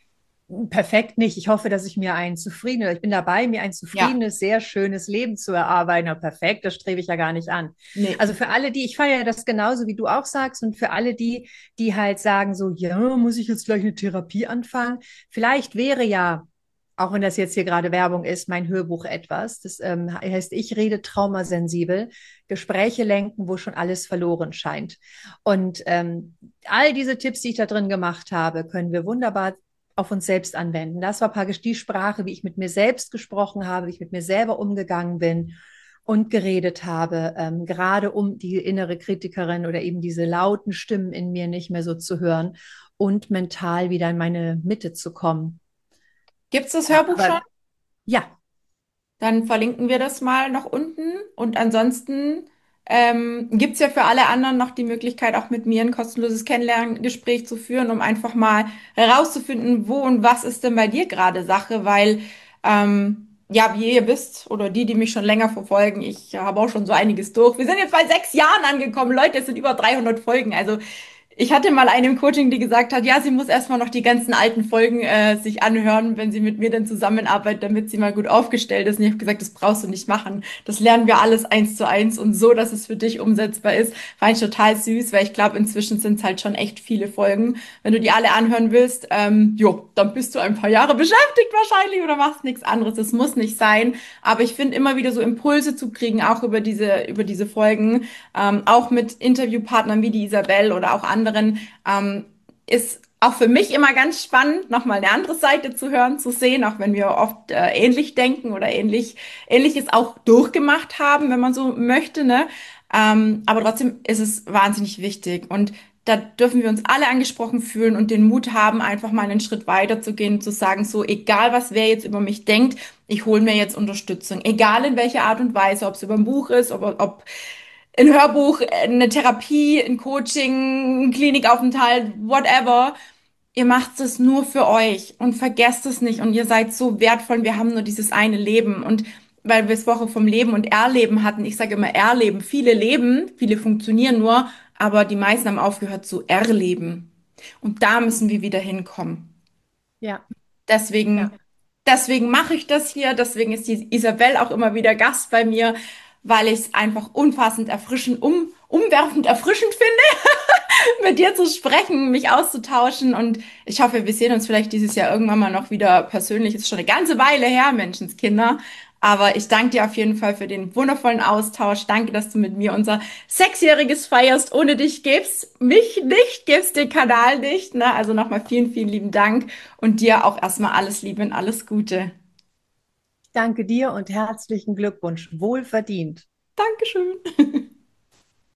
Perfekt nicht. Ich hoffe, dass ich mir ein zufriedenes, ich bin dabei, mir ein Ja, zufriedenes, sehr schönes Leben zu erarbeiten. Aber perfekt, das strebe ich ja gar nicht an. nee. Also für alle die, ich feiere das genauso, wie du auch sagst, und für alle die, die halt sagen so, ja, muss ich jetzt gleich eine Therapie anfangen? Vielleicht wäre ja, auch wenn das jetzt hier gerade Werbung ist, mein Hörbuch etwas. Das ähm, heißt, ich rede traumasensibel, Gespräche lenken, wo schon alles verloren scheint. Und ähm, all diese Tipps, die ich da drin gemacht habe, können wir wunderbar auf uns selbst anwenden. Das war praktisch die Sprache, wie ich mit mir selbst gesprochen habe, wie ich mit mir selber umgegangen bin und geredet habe, ähm, gerade um die innere Kritikerin oder eben diese lauten Stimmen in mir nicht mehr so zu hören und mental wieder in meine Mitte zu kommen. Gibt's das Ja, Hörbuch schon? aber ja, Dann verlinken wir das mal noch unten. Und ansonsten ähm, gibt es ja für alle anderen noch die Möglichkeit, auch mit mir ein kostenloses Kennenlerngespräch zu führen, um einfach mal herauszufinden, wo und was ist denn bei dir gerade Sache, weil ähm, ja, wie ihr wisst, oder die, die mich schon länger verfolgen, ich habe auch schon so einiges durch. Wir sind jetzt bei sechs Jahren angekommen, Leute, es sind über dreihundert Folgen. Also ich hatte mal eine im Coaching, die gesagt hat, ja, sie muss erstmal noch die ganzen alten Folgen äh, sich anhören, wenn sie mit mir dann zusammenarbeitet, damit sie mal gut aufgestellt ist. Und ich habe gesagt, das brauchst du nicht machen. Das lernen wir alles eins zu eins und so, dass es für dich umsetzbar ist. Fand ich total süß, weil ich glaube, inzwischen sind es halt schon echt viele Folgen. Wenn du die alle anhören willst, ähm, jo, dann bist du ein paar Jahre beschäftigt wahrscheinlich oder machst nichts anderes. Das muss nicht sein. Aber ich finde immer wieder so Impulse zu kriegen, auch über diese, über diese Folgen, ähm, auch mit Interviewpartnern wie die Isabel oder auch anderen, ähm, ist auch für mich immer ganz spannend, nochmal eine andere Seite zu hören, zu sehen, auch wenn wir oft äh, ähnlich denken oder ähnlich, ähnliches auch durchgemacht haben, wenn man so möchte, ne? Ähm, aber trotzdem ist es wahnsinnig wichtig und da dürfen wir uns alle angesprochen fühlen und den Mut haben, einfach mal einen Schritt weiter zu gehen und zu sagen, so egal was wer jetzt über mich denkt, ich hole mir jetzt Unterstützung, egal in welcher Art und Weise, ob es über ein Buch ist, ob, ob ein Hörbuch, eine Therapie, ein Coaching, ein Klinikaufenthalt, whatever. Ihr macht es nur für euch und vergesst es nicht. Und ihr seid so wertvoll. Wir haben nur dieses eine Leben. Und weil wir es Woche vom Leben und Erleben hatten, ich sage immer Erleben. Viele leben, viele funktionieren nur, aber die meisten haben aufgehört zu erleben. Und da müssen wir wieder hinkommen. ja, Deswegen, ja. deswegen mache ich das hier. Deswegen ist die Isabel auch immer wieder Gast bei mir, weil ich es einfach unfassend erfrischend, um, umwerfend erfrischend finde, mit dir zu sprechen, mich auszutauschen. Und ich hoffe, wir sehen uns vielleicht dieses Jahr irgendwann mal noch wieder persönlich. Ist schon eine ganze Weile her, Menschenskinder. Aber ich danke dir auf jeden Fall für den wundervollen Austausch. Danke, dass du mit mir unser Sechsjähriges feierst. Ohne dich gäb's mich nicht, gäb's den Kanal nicht. Ne? Also nochmal vielen, vielen lieben Dank und dir auch erstmal alles Liebe und alles Gute. Ich danke dir und herzlichen Glückwunsch. Wohlverdient. Dankeschön.